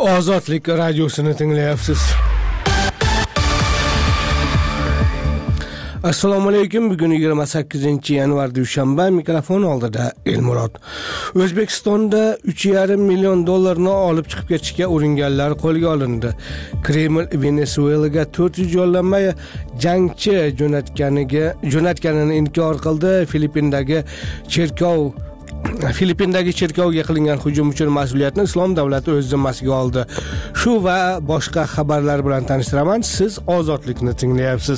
Ozodlik radiosini tinglayapsiz. Assalomu alaykum. Bugun 28-yanvar dushanba. Mikrofon oldida Elmurod. O'zbekistonda 3,5 million dollarni olib chiqib ketishga uringanlar qo'lga olindi. Kreml Venesuelaga 400 yollanma jangchi jo'natganini inkor qildi. Filippindagi cherkovga qilingan hujum uchun mas'uliyatni Islom davlati o'z zimmasiga oldi. Shu va boshqa xabarlar bilan tanishtiraman. Siz Ozodlikni tinglayapsiz.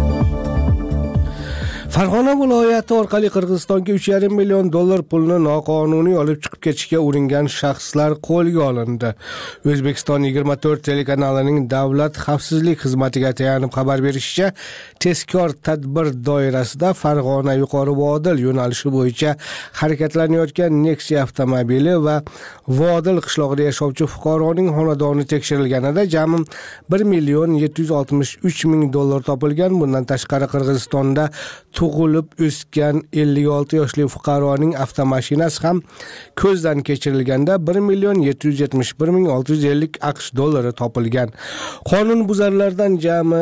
Farg'ona viloyati orqali Qirg'izistonga 3,5 million dollar pulni noqonuniy olib chiqib ketishga uringan shaxslar qo'lga olindi. O'zbekiston 24 telekanalining Davlat xavfsizlik xizmatiga tayanib xabar berishicha, tezkor tadbir doirasida Farg'ona Yuqori Vodil yo'nalishi bo'yicha harakatlanayotgan Nexia avtomobili va Vodil qishlog'ida yashovchi fuqaroning xonadoni tekshirilganida jami 1,763,000 dollar topilgan. Bundan tashqari Qirg'izistonda tug'ilib o'sgan 56 yoshli fuqaroning avtomashinasi ham ko'zdan kechirilganda 1,771,650 AQSh dollari topilgan. Qonunbuzarlardan jami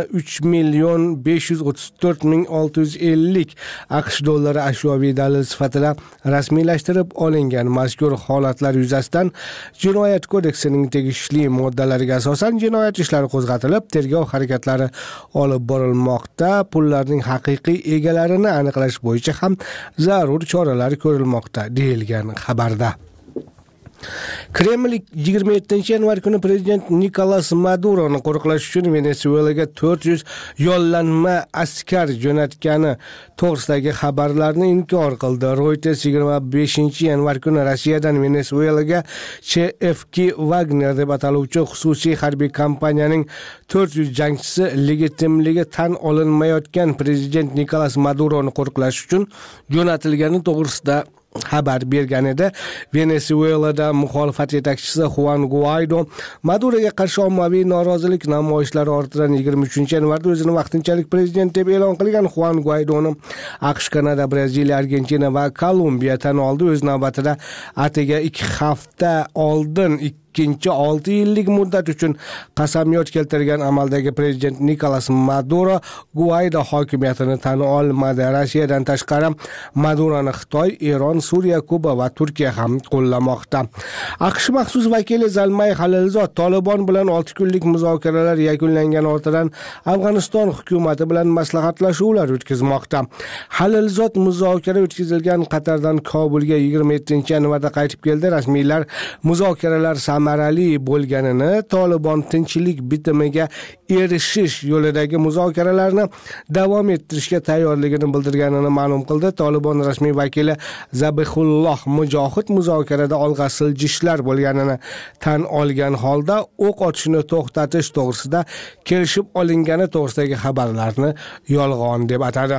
3,534,650 AQSh dollari ashyoviy dalil sifatida rasmiylashtirib olingan. Mazkur holatlar yuzasidan Jinoyat kodeksining tegishli moddalariga asosan jinoyat ishlari qo'zg'atilib, tergov harakatlari olib borilmoqda. Pullarning haqiqiy egalarini aniqlash bo'yicha ham zarur choralar ko'rilmoqda, deyilgan xabarda. Kreml 27-yanvar kuni prezident Nikolas Maduroni qo'riqlash uchun Venesuelaga 400 yollanma askar jo'natgani to'g'risidagi xabarlarni inkor qildi. Reuters 25-yanvar kuni Rossiyadan Venesuelaga CFK Wagner deb ataluvchi xususiy harbiy kompaniyaning 400 jangchisi legitimligi tan olinmayotgan prezident Nikolas Maduroni qo'riqlash uchun jo'natilgani to'g'risida xabar bergan edi. Venesuelada muxolifat yetakchisi Juan Guaido Maduroga qarshi ommaviy norozilik namoyishlari ortidan 23-yanvarda o'zini vaqtinchalik prezident deb e'lon qilgan. Juan Guaidoni AQSh, Kanada, Braziliya, Argentina va Kolumbiya tan oldi. O'z navbatida atigi 2 hafta oldin ikkinchi 6 yillik muddat uchun qasamyod keltirgan amaldagi prezident Nikolas Maduro Guaido hokimiyatini tan olmadi. Rossiyadan tashqari Maduroni Xitoy, Eron, Suriya, Kuba va Turkiya ham qo'llamoqda. AQSh maxsus vakili Zalmay Khalilzod Tolibon bilan 6 kunlik muzokaralar yakunlangan ortidan Afg'oniston hukumati bilan maslahatlashuvlar o'tkazmoqda. Khalilzod muzokara o'tkazilgan Qatardan Kobulga 27-yanvarda qaytib keldi. Rasmiylar muzokaralar samarali bo'lganini, Tolibon tinchlik bitimiga erishish yo'lidagi muzokaralarni davom ettirishga tayyorligini bildirganini ma'lum qildi. Tolibon rasmiy vakili Zabihulloh Mujohid muzokarada olg'a siljishlar bo'lganini tan olgan holda o'q otishni to'xtatish to'g'risida kelishib olingani to'g'risidagi xabarlarni yolg'on deb atadi.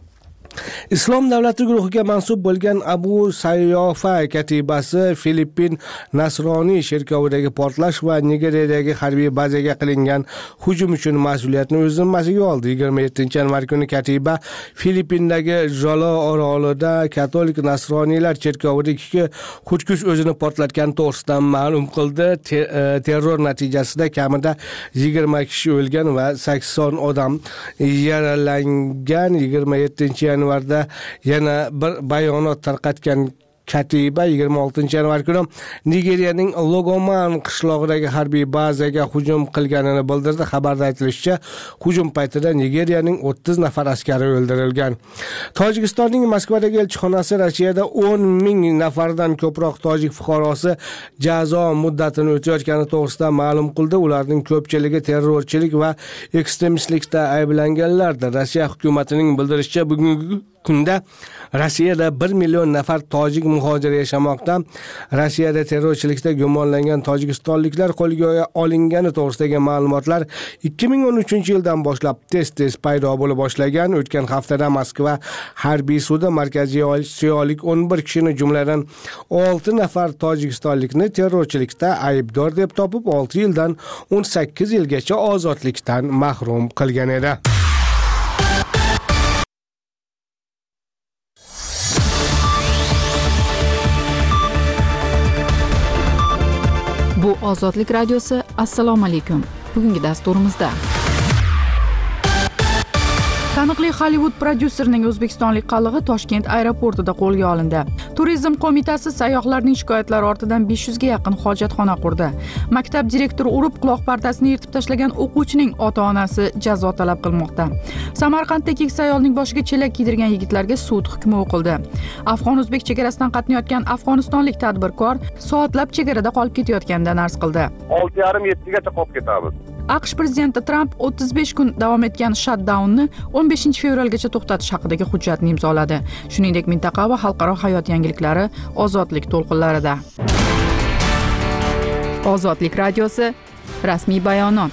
Islom davlati guruhiga mansub bo'lgan Abu Sayyofa katibasi Filippin Nasroniy cherkovidagi portlash va Nigeriyadagi harbiy bazaga qilingan hujum uchun mas'uliyatni o'z zimmasiga oldi. 27-yanvar kuni katiba Filippindagi Jolo orolida katolik nasroniylar cherkovida 2 xudkush o'zini portlatgan to'g'risida ma'lum qildi. Terror natijasida kamida 20 kishi o'lgan va 80 odam yaralangan. 27-yanvarda yana bir bayonot tarqatgan katiba 26-yanvar kuni Nigeriyaning Logoman qishlog'idagi harbiy bazaga hujum qilganini bildirdi. Xabarda aytilishicha, hujum paytida Nigeriyaning 30 nafar askari o'ldirilgan. Tojikistonning Moskvadagi elchixonasi Rossiyada 10,000 nafardan ko'proq tojik fuqarosi jazo muddatini o'tayotgani to'g'risida ma'lum qildi. Ularning ko'pchiligi terrorchilik va ekstremistlikda ayblanganlardir. Rossiya hukumatining bildirishicha, bugungi kunda Rossiyada 1 million nafar tojik muhojir yashamoqda. Rossiyada terrorchilikda gumonlangan tojikistonliklar qo'lga olingani to'g'risidagi ma'lumotlar 2013-yildan boshlab tez paydo bo'la boshlagan. O'tgan haftada Moskva harbiy sudi Markaziy Osiyolik 11 kishini, jumladan 6 nafar tojikistonlikni terrorchilikda aybdor deb topib, 6 yildan 18 yilgacha ozodlikdan mahrum qilgan edi. Bu Ozodlik radiosi. Assalomu alaykum. Bugungi dasturimizda taniqli Hollywood prodyuserining o'zbekistonlik qalig'i Toshkent aeroportida qo'lga olindi. Turizm qo'mitasi sayyohlarning shikoyatlari ortidan 500 ga yaqin hojatxona qurdi. Maktab direktori urib quloq pardasini yirtib tashlagan o'quvchining ota-onasi jazo talab qilmoqda. Samarqandda keksa ayolning boshiga chelak kiydirgan yigitlarga sud hukmi o'qildi. Afg'on-o'zbek chegarasidan qatnayotgan afg'onistonlik tadbirkor soatlab chegarada qolib ketayotganidan arz qildi. 6:30-7 gacha qolib ketamiz. AQSh prezidenti Tramp 35 kun davom etgan shutdaunni 15 fevralgacha to'xtatish haqidagi hujjatni imzoladi. Shuningdek, mintaqa va xalqaro hayot yangiliklari Ozodlik to'lqinlarida. Ozodlik radiosi rasmiy bayonot.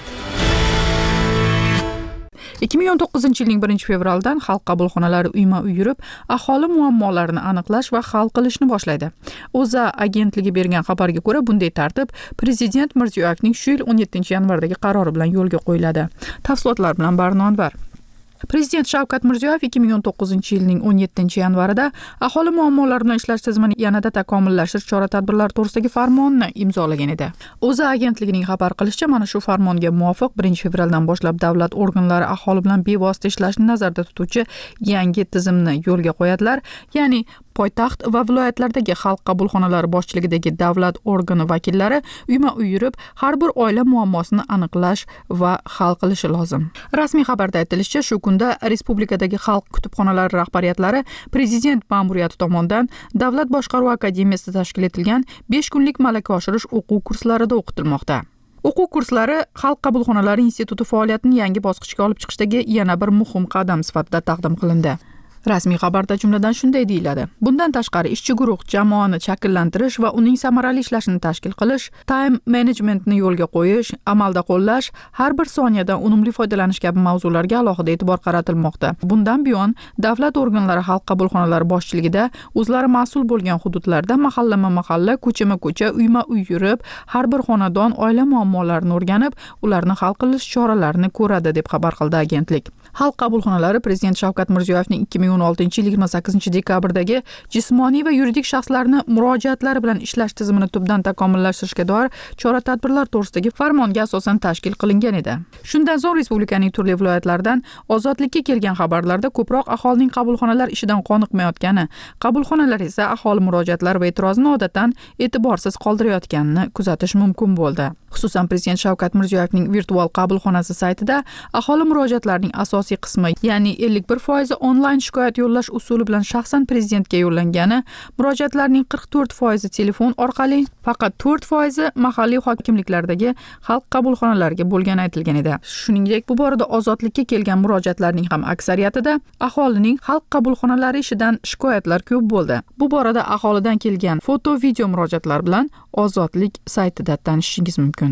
2019-yilning 1-fevralidan xalq qabulxonalari uyma-uy yurib, aholi muammolarini aniqlash va hal qilishni boshlaydi. O'zA agentligi bergan xabarga ko'ra, bunday tartib Prezident Mirziyoyevning shu yil 17-yanvardagi qarori bilan yo'lga qo'yiladi. Tafsilotlar bilan Barnon var. Prezident Shavkat Mirziyoyev 2019-yilning 17-yanvarida aholi muammolari bilan ishlash tizimini yanada takomillashtirish chora-tadbirlari to'g'risidagi farmonni imzolagan edi. O'zA agentligining xabar qilishicha, mana shu farmonga muvofiq 1-fevraldan boshlab davlat organlari aholi bilan bevosita ishlashni nazarda tutuvchi yangi tizimni yo'lga qo'yadilar, ya'ni poytaxt va viloyatlardagi xalq qabulxonalari boshchiligidagi davlat organi vakillari uyma-uy yurib, har bir oila muammosini aniqlash va hal qilishi lozim. Rasmiy xabarda aytilishicha, shu kunda respublikadagi xalq kutubxonalari rahbariyatlari prezident ma'muriyati tomonidan Davlat boshqaruv akademiyasida tashkil etilgan 5 kunlik malaka oshirish o'quv kurslarida o'qitilmoqda. O'quv kurslari xalq qabulxonalari instituti faoliyatini yangi bosqichga olib chiqishdagi yana bir muhim qadam sifatida taqdim qilindi. Rasmiy xabarda jumladan shunday deyiladi. Bundan tashqari ishchi guruh jamoani shakllantirish va uning samarali ishlashini tashkil qilish, time managementni yo'lga qo'yish, amalda qo'llash, har bir soniyadan unumli foydalanish kabi mavzularga alohida e'tibor qaratilmoqda. Bundan buyon davlat organlari xalq qabulxonalari boshchiligida o'zlari mas'ul bo'lgan hududlarda mahallama-mahalla, ko'chama-ko'cha, uyma-uy yurib, har bir xonadon oila muammolarini o'rganib, ularni hal qilish choralarini ko'radi, deb xabar qildi agentlik. Xalq qabulxonalari Prezident Shavkat Mirziyoyevning 2016-yil 28-dekabrdagi jismoniy va yuridik shaxslarni murojaatlari bilan ishlash tizimini tubdan takomillashtirishga doir chora-tadbirlar to'g'risidagi farmonga asosan tashkil qilingan edi. Shundan so'ng respublikaning turli viloyatlaridan ozodlikka kelgan xabarlarda ko'proq aholining qabulxonalar ishidan qoniqmayotgani, qabulxonalar esa aholi murojaatlari va e'tirozini odatdan e'tiborsiz qoldirayotganini kuzatish mumkin bo'ldi. Xususan, Prezident Shavkat Mirziyoyevning virtual qabulxonasi saytida aholi murojaatlarining asosiy qismi, ya'ni 51% onlayn shikoyat yo'llash usuli bilan shaxsan prezidentga yo'llangani, murojaatlarning 44% telefon orqali, faqat 4% mahalliy hokimliklardagi xalq qabulxonalariga bo'lgani aytilgan edi. Shuningdek, bu borada ozodlikka kelgan murojaatlarning ham aksariyatida aholining xalq qabulxonalari ishidan shikoyatlar ko'p bo'ldi. Bu borada aholidan kelgan foto, video murojaatlar bilan Ozodlik saytida tanishishingiz mumkin.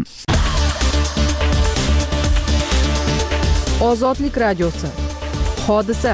Ozodlik radiosi. Hodisa.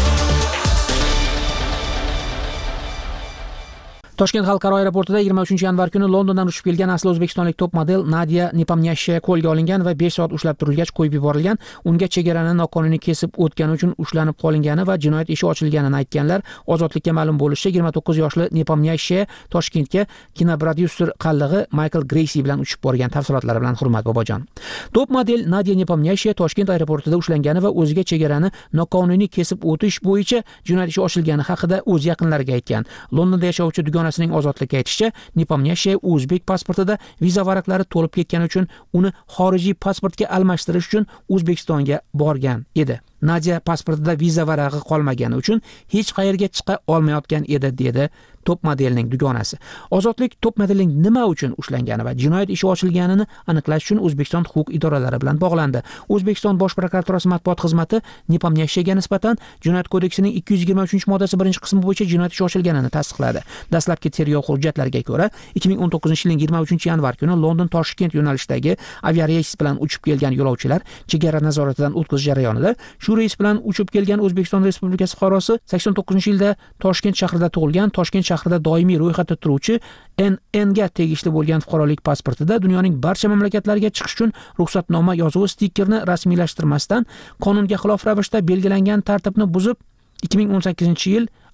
Toshkent xalqaro aeroportida 23-yanvar kuni Londondan uchib kelgan asli o'zbekistonlik top model Nadia Nepomniashchaya qo'lga olingan va 5 soat ushlab turilgach qo'yib yuborilgan. Unga chegarani noqonuniy kesib o'tgani uchun ushlanib qolingani va jinoyat ishi ochilganini aytganlar. Ozodlikka ma'lum bo'lishicha, 29 yoshli Nepomniashchaya Toshkentga kinoprodyuser qallig'i Michael Greysi bilan uchib borgan. Tafsilotlari bilan Hurmat Bobojon. Top model Nadia Nepomniashchaya Toshkent aeroportida ushlangani va o'ziga chegarani noqonuniy kesib o'tish bo'yicha jinoyat ishi ochilgani haqida o'z yaqinlariga aytgan. Londonda yashovchi dugonasining Ozodlikka aytishicha, Nepomniashchaya o'zbek pasportida viza varaqlari to'lib ketgani uchun uni xorijiy pasportga almashtirish uchun O'zbekistonga borgan edi. Nadia pasportida viza varag'i qolmagani uchun hech qayerga chiqa olmayotgan edi, dedi top modelning dugonasi. Ozodlik top modelning nima uchun ushlangani va jinoyat ishi ochilganini aniqlash uchun O'zbekiston huquq idoralari bilan bog'landi. O'zbekiston Bosh prokuraturasi matbuot xizmati Nepomniashchayaga nisbatan Jinoyat kodeksining 223-moddasi 1-qismi bo'yicha jinoyat ishi ochilganini tasdiqladi. Dastlabki tergov hujjatlariga ko'ra, 2019-yilning 23-yanvar kuni London-Toshkent yo'nalishidagi aviareys bilan uchib kelgan yo'lovchilar chegara nazoratidan o'tkazish jarayonida shu reys bilan uchib kelgan O'zbekiston Respublikasi fuqarosi 89-yilda Toshkent shahrida tug'ilgan, Toshkent shahrida doimiy ro'yxatda turuvchi NN ga tegishli bo'lgan fuqarolik pasportida dunyoning barcha mamlakatlariga chiqish uchun ruxsatnoma yozuvi stikerni rasmiylashtirmasdan qonunga xilof ravishda belgilangan tartibni buzib 2018-yil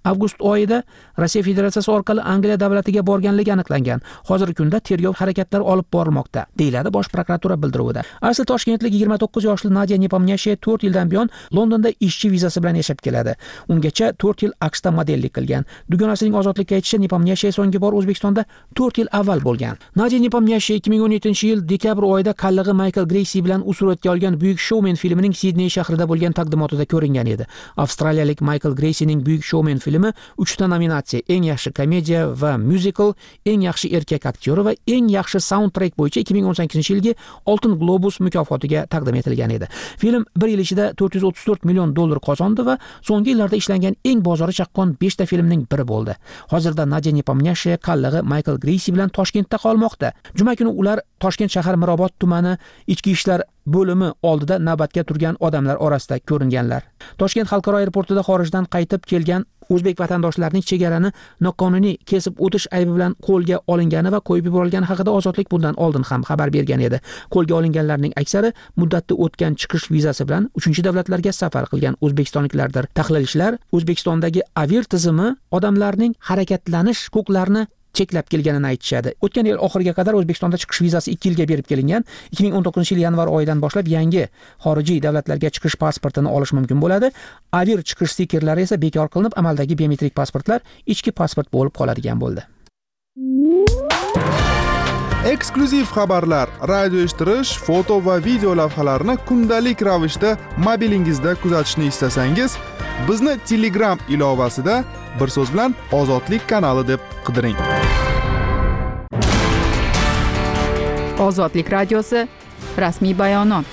avgust oyida Rossiya Federatsiyasi orqali Angliya davlatiga borganligi aniqlangan. Hozirgi kunda tergov harakatlari olib borilmoqda, deyiladi Bosh prokuratura bildiruvida. Asli toshkentlik 29 yoshli Nadia Nepomnyashya 4 yildan buyon Londonda ishchi vizasi bilan yashab keladi. Ungacha 4 yil AQShda modellik qilgan. Dugonasining ozodlikka aytishicha, Nepomnyashya so'nggi bor O'zbekistonda 4 yil avval bo'lgan. Nadia Nepomnyashya 2017-yil dekabr oyida qallig'i Michael Greysi bilan suratga olgan Buyuk Showman filmining Sidney shahrida bo'lgan taqdimotida ko'ringan edi. Avstraliyalik Michael Greysining Buyuk Showman filmi 3 ta nominatsiya: eng yaxshi komediya va musical, eng yaxshi erkak aktyori va eng yaxshi soundtrack bo'yicha 2018-yilgi Oltin Globus mukofotiga taqdim etilgan edi. Film 1 yil ichida 434 million dollar qozondi va so'nggi yillarda ishlangan eng bozori chaqqon 5 ta filmning biri bo'ldi. Hozirda Nadia Nepomnyashya qallig'i Michael Greysi bilan Toshkentda qolmoqda. Juma kuni ular Toshkent shahar Mirobod tumani ichki ishlar bo'limi oldida navbatga turgan odamlar orasida ko'ringanlar. Toshkent xalqaro aeroportida xorijdan qaytib kelgan o'zbek vatandoshlarning chegarani noqonuniy kesib o'tish aybi bilan qo'lga olingani va qo'yib yuborilgani haqida Ozodlik bundan oldin ham xabar bergan edi. Qo'lga olinganlarning aksari muddatda o'tgan chiqish vizasi bilan 3-davlatlarga safar qilgan o'zbekistonliklardir. Tahlilchilar O'zbekistondagi avir tizimi odamlarning harakatlanish huquqlarini cheklab kelganini aytishadi. O'tgan yil oxiriga qadar O'zbekistonda chiqish vizasi 2 yilga berib kelingan. 2019-yil yanvar oyidan boshlab yangi xorijiy davlatlarga chiqish pasportini olish mumkin bo'ladi. Avir chiqish stikerlari esa bekor qilinib, amaldagi biometrik pasportlar ichki pasport bo'lib qoladigan bo'ldi. Eksklyuziv xabarlar, radio eshittirish, foto va video lavhalarni kundalik ravishda mobilingizda kuzatishni istasangiz, bizni Telegram ilovasida bir so'z bilan Ozodlik kanali deb qidiring. Ozodlik radiosi rasmiy bayonot.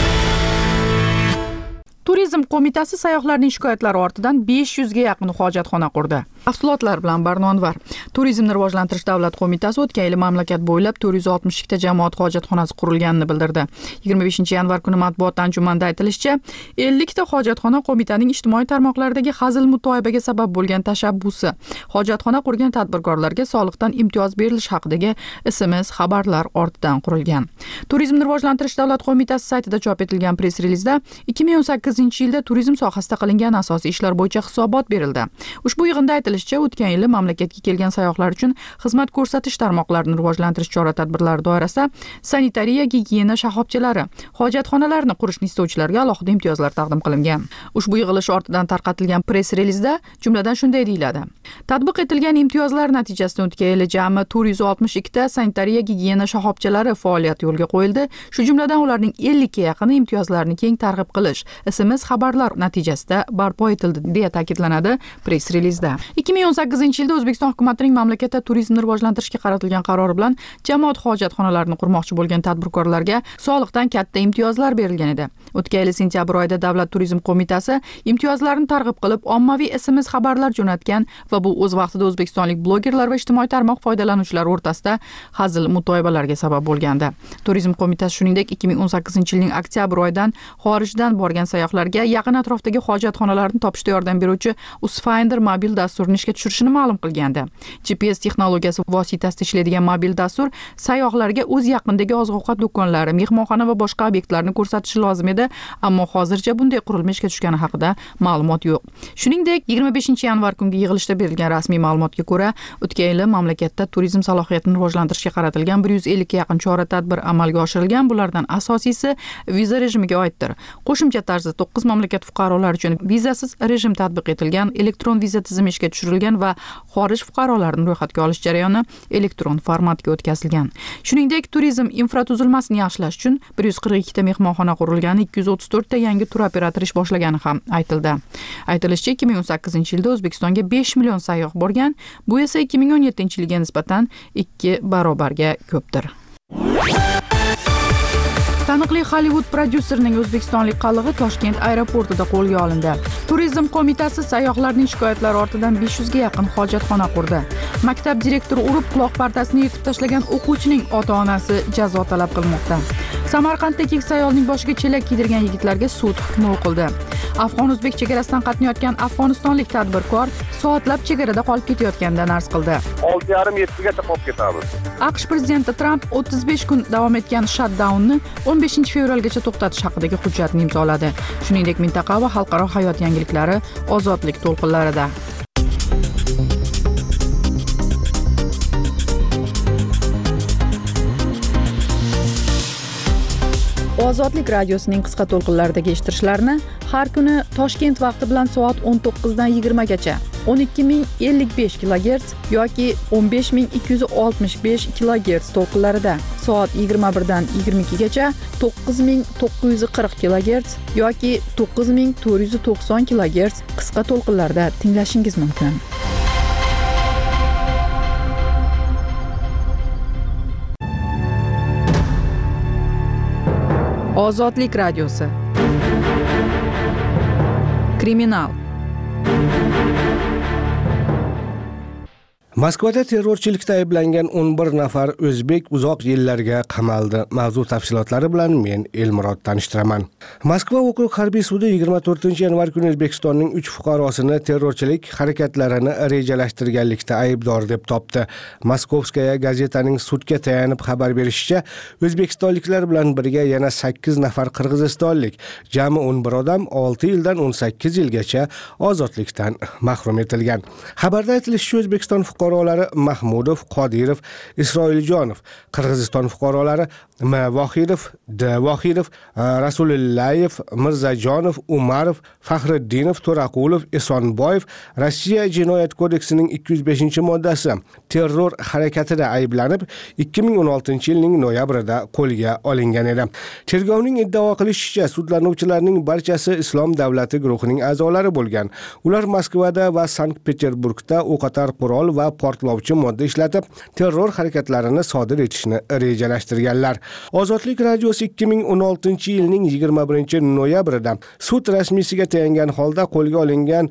Turizm qo'mitasi sayyohlarning shikoyatlari ortidan 500 ga yaqin hojatxona qurdi. Mahsulotlar bilan barnonvar. Turizmni rivojlantirish davlat qo'mitasi o'tgan yil mamlakat bo'ylab 462 ta jamoat hojatxonasi qurilganini bildirdi. 25-yanvar kuni matbuot anjumanida aytilishicha, 50 ta hojatxona qo'mitaning ijtimoiy tarmoqlardagi hazil mutoyibaga sabab bo'lgan tashabbusi. Hojatxona qurgan tadbirkorlarga soliqdan imtiyoz berilish haqidagi SMS xabarlar ortidan qurilgan. Turizmni rivojlantirish davlat qo'mitasi saytida chop etilgan press-relizda 2018-yilda turizm sohasida qilingan asosiy ishlar bo'yicha hisobot berildi. Ushbu yig'inda aytilishicha, o'tgan yili mamlakatga kelgan sayyohlar uchun xizmat ko'rsatish tarmoqlarini rivojlantirish chora-tadbirlari doirasida sanitariya, gigiyena shoxobchalari, hojatxonalarni qurishni istovchilarga alohida imtiyozlar taqdim qilingan. Ushbu yig'ilish ortidan tarqatilgan press-relizda jumladan shunday deyiladi: Tatbiq etilgan imtiyozlar natijasida o'tgan yili jami 462 ta sanitariya, gigiyena shoxobchalari faoliyati yo'lga qo'yildi. Shu jumladan ularning 50 ga yaqini imtiyozlarni keng targ'ib qilish, SMS xabarlar natijasida barpo etildi, deya ta'kidlanadi press-relizda. 2018-yilda O'zbekiston hukumatining mamlakatda turizmni rivojlantirishga qaratilgan qarori bilan jamoat hojatxonalarini qurmoqchi bo'lgan tadbirkorlarga soliqdan katta imtiyozlar berilgan edi. O'tgan yil sentyabr oyida Davlat turizm qo'mitasi imtiyozlarni targ'ib qilib, ommaviy SMS xabarlar jo'natgan va bu o'z vaqtida o'zbekistonlik blogerlar va ijtimoiy tarmoq foydalanuvchilari o'rtasida hazil mutoyibalarga sabab bo'lgandi. Turizm qo'mitasi shuningdek 2018-yilning oktyabr oyidan xorijdan borgan sayyohlarga yaqin atrofdagi hojatxonalarni topishda yordam beruvchi Usfinder mobil dasturini ishga tushirishini ma'lum qilgandi. GPS texnologiyasi vositasida ishlaydigan mobil dastur sayyohlarga o'z yaqindagi oziq-ovqat do'konlari, mehmonxona va boshqa obyektlarni ko'rsatishi lozim edi, ammo hozircha bunday qurilma ishga tushgani haqida ma'lumot yo'q. Shuningdek, 25-yanvar kungi yig'ilishda berilgan rasmiy ma'lumotga ko'ra, o'tgan yil mamlakatda turizm salohiyatini rivojlantirishga qaratilgan 150 ga yaqin chora-tadbir amalga oshirilgan. Bulardan asosiysi viza rejimiga oiddir. Qo'shimcha tarzda 9 mamlakat fuqarolari uchun vizasiz rejim tatbiq etilgan, elektron viza tizimi ishga tushirilgan va xorij fuqarolarini ro'yxatga olish jarayoni elektron formatga o'tkazilgan. Shuningdek, turizm infratuzilmasini yaxshilash uchun 142 ta mehmonxona qurilgani, 234 ta yangi tur operatori ish boshlagani ham aytildi. Aytilishicha, 2018-yilda O'zbekistonga 5 million sayyoh borgan, bu esa 2017-yilga nisbatan 2 barobarga ko'pdir. Taniqli Hollywood prodyuserining o'zbekistonlik qallig'i Toshkent aeroportida qo'lga olindi. Turizm qo'mitasi sayyohlarning shikoyatlari ortidan 500 ga yaqin hojatxona qurdi. Maktab direktori urib quloq partasini yirtib tashlagan o'quvchining ota-onasi jazo talab qilmoqda. Samarqandda keksa ayolning boshiga chelak kiydirgan yigitlarga sud hukmi o'qildi. Afg'on-o'zbek chegarasidan qatnayotgan afg'onistonlik tadbirkor soatlab chegarada qolib ketayotganidan arz qildi. 6:30-7 gacha qolib ketamiz. AQSh prezidenti Tramp 35 kun davom etgan shutdaunni 15 fevralgacha to'xtatish haqidagi hujjatni imzoladi. Shuningdek, mintaqa va xalqaro hayot yangiliklari Ozodlik to'lqinlarida. Ozodlik radiosining qisqa to'lqinlaridagi eshittirishlarni har kuni Toshkent vaqti bilan soat 19 dan 20 gacha 12055 kHz yoki 15265 kHz to'lqinlarida, soat 21 dan 22 gacha 9940 kHz yoki 9490 kHz qisqa to'lqinlarda tinglashingiz mumkin. Ozodlik radiosi. Kriminal. Moskvada terrorchilikda ayblangan 11 nafar o'zbek uzoq yillarga qamaldi. Mavzu tafsilotlari bilan men Elmurod tanishtiraman. Moskva okrug harbiy sudi 24-yanvar kuni O'zbekistonning 3 fuqarosini terrorchilik harakatlarini rejalashtirganlikda aybdor deb topdi. Moskovskaya gazetaning sudga tayanib xabar berishicha, o'zbekistonliklar bilan birga yana 8 nafar qirg'izistonlik, jami 11 odam 6 yildan 18 yilgacha ozodlikdan mahrum etilgan. Xabarda aytilishicha, O'zbekiston fuqarolari Mahmudov, Qodirov, Isroiljonov, Qirg'iziston fuqarolari M. Vohidov, D. Vohidov, Rasulillayev, Mirzajonov, Umarov, Faxriddinov, To'raqulov, Esonboyev Rossiya Jinoyat kodeksining 205-moddasi terror harakatida ayblanib 2016-yilning noyabrida qo'lga olingan edi. Tergovning iddao qilishicha, sudlanuvchilarning barchasi Islom davlati guruhining a'zolari bo'lgan. Ular Moskvada va Sankt-Peterburgda o'qotar qurol va portlovchi modda ishlatib, terror harakatlarini sodir etishni rejalashtirganlar. Ozodlik radiosi 2016-yilning 21-noyabrida sud rasmiysiga tayangan holda qo'lga olingan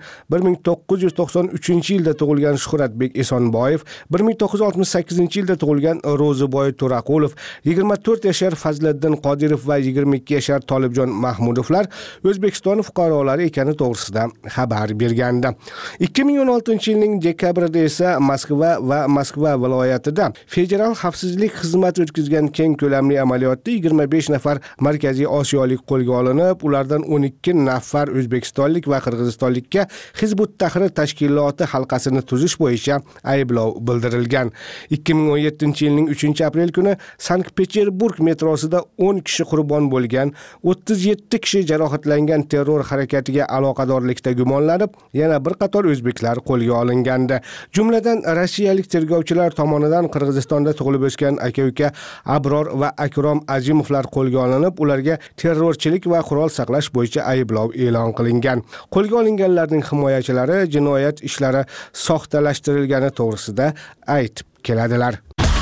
1993-yilda tug'ilgan Shuhratbek Esonboyev, 1968-yilda tug'ilgan Ro'ziboy To'raqulov, 24 yashar Fazliddin Qodirov va 22 yashar Tolibjon Mahmudovlar O'zbekiston fuqarolari ekani to'g'risida xabar bergandi. 2016-yilning dekabrida esa Moskva va Moskva viloyatida federal xavfsizlik xizmati o'tkazgan keng ko'lamli amaliyotda 25 nafar Markaziy Osiyolik qo'lga olinib, ulardan 12 nafar o'zbekistonlik va qirg'izistonlikka Hizbut Tahrir tashkiloti halqasini tuzish bo'yicha ayblov bildirilgan. 2017-yilning 3-aprel kuni Sankt-Peterburg metrosida 10 kishi qurbon bo'lgan, 37 kishi jarohatlangan terror harakatiga aloqadorlikda gumonlanib, yana bir qator o'zbeklar qo'lga olingandi. Jumladan rossiyalik tergovchilar tomonidan Qirg'izistonda tug'ilib o'sgan aka-uka Abror va Akrom Azimovlar qo'lga olinib, ularga terrorchilik va qurol saqlash bo'yicha ayblov e'lon qilingan. Qo'lga olinganlarning himoyachilari jinoyat ishlari soxtalashtirilgani to'g'risida aytib keladilar.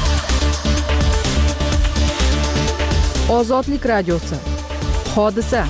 Ozodlik radiosi. Hodisa.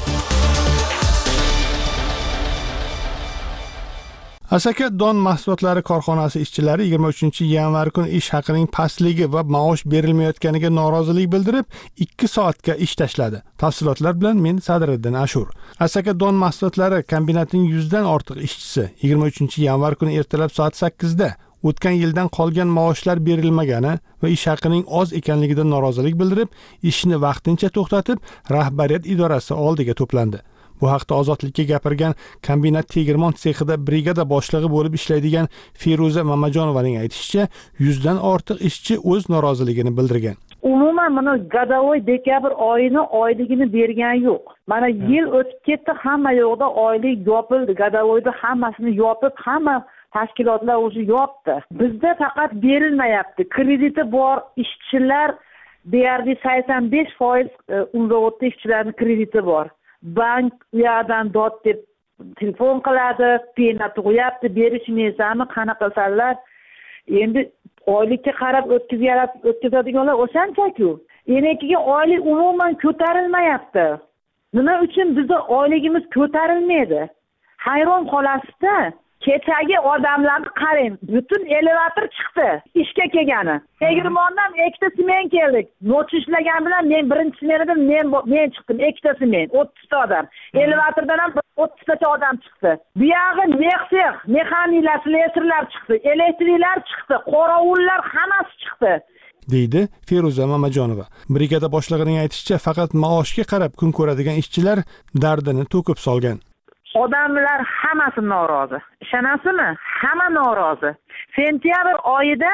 Asaka don mahsulotlari korxonasi ishchilari 23-yanvar kuni ish haqining pastligi va maosh berilmayotganiga norozilik bildirib 2 soatga ish tashladi. Tafsilotlar bilan men Sadriddin Ashur. Asaka don mahsulotlari kombinatining 100 dan ortiq ishchisi 23-yanvar kuni ertalab soat 8 da o'tgan yildan qolgan maoshlar berilmagani va ish haqining oz ekanligida norozilik bildirib, ishni vaqtincha to'xtatib, rahbariyat idorasi oldiga to'plandi. Bu haqda Ozodlikka gapirgan kombinat tegirmon sexida brigada boshlig'i bo'lib ishlaydigan Feruza Mamajonovaning aytishicha, 100 dan ortiq ishchi o'z noroziligini bildirgan. Umuman mana gadavoy dekabr oyini oyligini bergan yo'q. Mana yil o'tib ketdi, hamma yo'qda oylik yopildi. Gadavoyda hammasini yopib, hamma tashkilotlar o'zi yopdi. Bizda faqat berilmayapti. Krediti bor ishchilar deyarli 85% undaotda ishchilarning krediti bor. Bank u yerdan dod deb telefon qiladi, pena tug'yapti, berishmaysizmi, qanaqasanlar. Endi oylikka qarab o'tkazadiganlar o'shancha-ku. Enekiga oylik umuman ko'tarilmayapti. Nima uchun bizda oyligimiz ko'tarilmaydi? Hayron qolasizda. Kechagi odamlarni qarang, butun elevator chiqdi ishga kelgani. Tegirmondan ikkita smen keldik. Noch ishlagan bilan men birinchi smenidan men chiqdim, ikkita smen, 30 ta odam. Elevatordan ham 30 tacha odam chiqdi. Bu yog'i mexsex, mexaniklar, slesarlar chiqdi, elektriklar chiqdi, qorovullar hammasi chiqdi. deydi Feruza Mamajonova. Brigada boshlig'ining aytishicha, faqat maoshga qarab kun ko'radigan ishchilar dardini to'kib solgan. Odamlar hammasi norozi. Ishonasizmi? Hamma norozi. Sentyabr oyida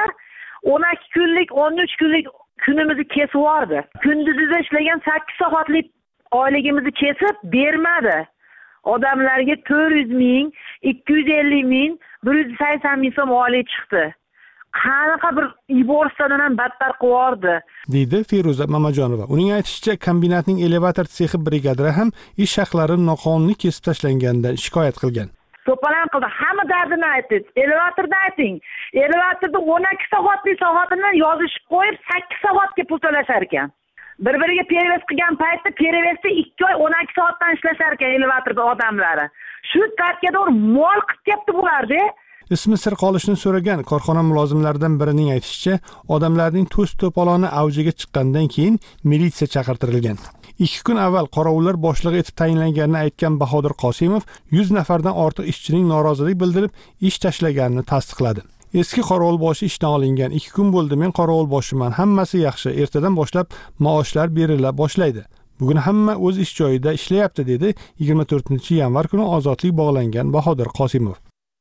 12 kunlik, 13 kunlik kunimizni kesib yubordi. Kunduzida ishlagan 8 soatlik oyligimizni kesib bermadi. Odamlarga 400 ming, 250 ming, 180 ming so'm oylik chiqdi. Qanaqa bir yuborsadan ham battar qilardi, deydi Feruza Mamajonova. Uning aytishicha, kombinatning elevator sexi brigadiri ham ish haqlarini noqonuniy kesib tashlanganidan shikoyat qilgan. To'polon qildi. Hamma dardini aytdi. Elevatorda ayting. Elevatorda 12 soatini yozishib qo'yib 8 soatga pul to'lashar ekan. Bir-biriga perevez qilgan paytda perevezda 2 oy 12 soatdan ishlashar ekan elevatorda odamlari. Shu tartibga to'g'ri mol qilib ketdi bularda. Ismi sir qolishni so'ragan korxona mulozimlaridan birining aytishicha, odamlarning to's-to'poloni avjiga chiqqandan keyin militsiya chaqirtirilgan. 2 kun avval qorovullar boshlig'i etib tayinlanganini aytgan Bahodir Qosimov 100 nafardan ortiq ishchining norozilik bildirib, ish tashlaganini tasdiqladi. Eski qorovulboshi ishdan olingan. 2 kun bo'ldi, men qorovulboshiman. Hammasi yaxshi. Ertadan boshlab maoshlar berila boshlaydi. Bugun hamma o'z ish joyida ishlayapti, dedi 24-yanvar kuni ozodlik bog'langan Bahodir Qosimov.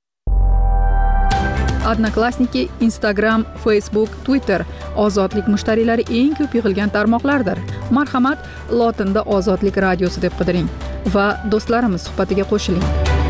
Odnoklassniki, Instagram, Facebook, Twitter ozodlik mushtariylari eng ko'p yig'ilgan tarmoqlardir. Marhamat, lotinda Ozodlik radiosi deb qidiring va do'stlarimiz suhbatiga qo'shiling.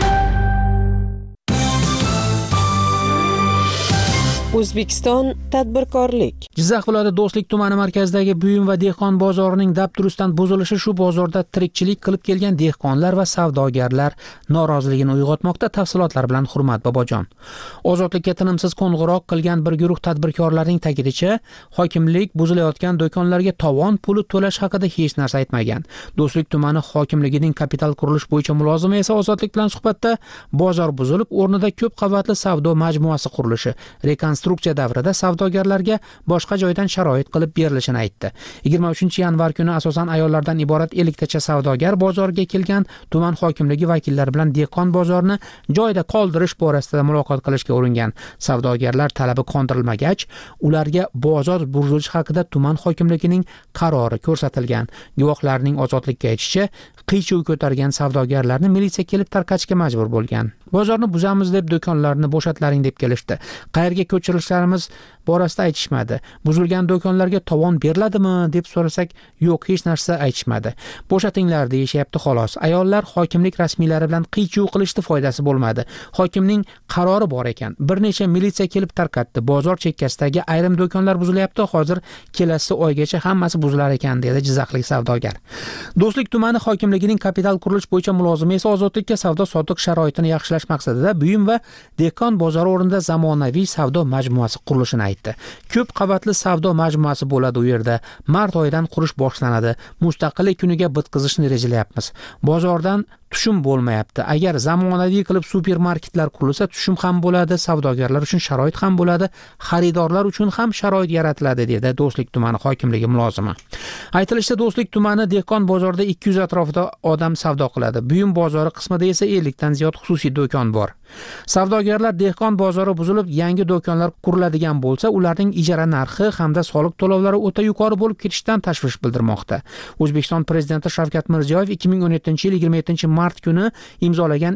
O'zbekiston tadbirkorlik. Jizzax viloyati Do'stlik tumani markazidagi buyum va dehqon bozorining dabdurustdan buzilishi shu bozorda tirikchilik qilib kelgan dehqonlar va savdogarlar noroziligini uyg'otmoqda. Tafsilotlar bilan Hurmat Bobojon. Ozodlikka tinimsiz qo'ng'iroq qilgan bir guruh tadbirkorlarning ta'kidincha, hokimlik buzilayotgan do'konlarga tovon puli to'lash haqida hech narsa aytmagan. Do'stlik tumani hokimligining kapital qurilish bo'yicha mulozimi esa Ozodlik bilan suhbatda bozor buzilib, o'rnida ko'p qavatli savdo majmuasi qurilishi, rekonstruksiya davrida savdogarlarga boshqa joydan sharoit qilib berilishini aytdi. 23-yanvar kuni asosan ayollardan iborat 50 tacha savdogar bozorga kelgan. Tuman hokimligi vakillari bilan dehqon bozorni joyida qoldirish borasida muloqot qilishga uringan. Savdogarlar talabi qondirilmagach, ularga bozor buzilishi haqida tuman hokimligining qarori ko'rsatilgan. Guvohlarning Ozodlikka aytishicha, qiy-chuv ko'targan savdogarlarni militsiya kelib tarqatishga majbur bo'lgan. Bozorni buzamiz deb do'konlarni bo'shatlaring deb kelishdi. Qayerga ko'chirishlarimiz borasida aytishmadi. Buzilgan do'konlarga tovon beriladimi deb so'rasak, yo'q, hech narsa aytishmadi. Bo'shatinglar deyishyapti xolos. Ayollar hokimlik rasmiylari bilan qiy-chuv qilishdi, foydasi bo'lmadi. Hokimning qarori bor ekan. Bir necha militsiya kelib tarqatdi. Bozor chekkasidagi ayrim do'konlar buzilyapti. Hozir kelasi oygacha hammasi buzilar ekan, dedi jizzaxlik savdogar. Do'stlik tumani hokimligining kapital qurilish bo'yicha mulozimi esa Ozodlikka savdo-sotiq sharoitini yaxshilash maqsadida buyum va dehqon bozori o'rnida zamonaviy savdo majmuasi qurilishini aytdi. Ko'p qavatli savdo majmuasi bo'ladi u yerda. Mart oyidan qurish boshlanadi. Mustaqillik kuniga bitqizishni rejalayapmiz. Bozordan tushum bo'lmayapti. Agar zamonaviy qilib supermarketlar qurilsa, tushum ham bo'ladi, savdogarlar uchun sharoit ham bo'ladi, xaridorlar uchun ham sharoit yaratiladi, dedi Do'stlik tumani hokimligi mulozimi. Aytilishicha, Do'stlik tumani dehqon bozorida 200 atrofida odam savdo qiladi. Buyum bozori qismida esa 50 dan ziyod xususiy do'kon bor. Savdogarlar dehqon bozori buzilib, yangi do'konlar quriladigan bo'lsa, ularning ijara narxi hamda soliq to'lovlari o'ta yuqori bo'lib ketishidan tashvish bildirmoqda. O'zbekiston prezidenti Shavkat Mirziyoyev 2017-yil 27-mart kuni imzolagan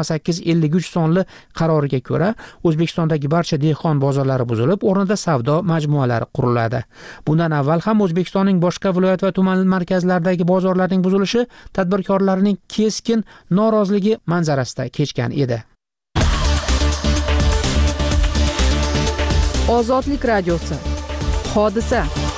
2853 sonli qaroriga ko'ra, O'zbekistondagi barcha dehqon bozorlari buzilib, o'rnida savdo majmualari quriladi. Bundan avval ham O'zbekistonning boshqa viloyat va tuman markazlaridagi bozorlarning buzilishi tadbirkorlarning keskin noroziligi manzarasida kechgan edi. Ozodlik radiosi. Hodisa.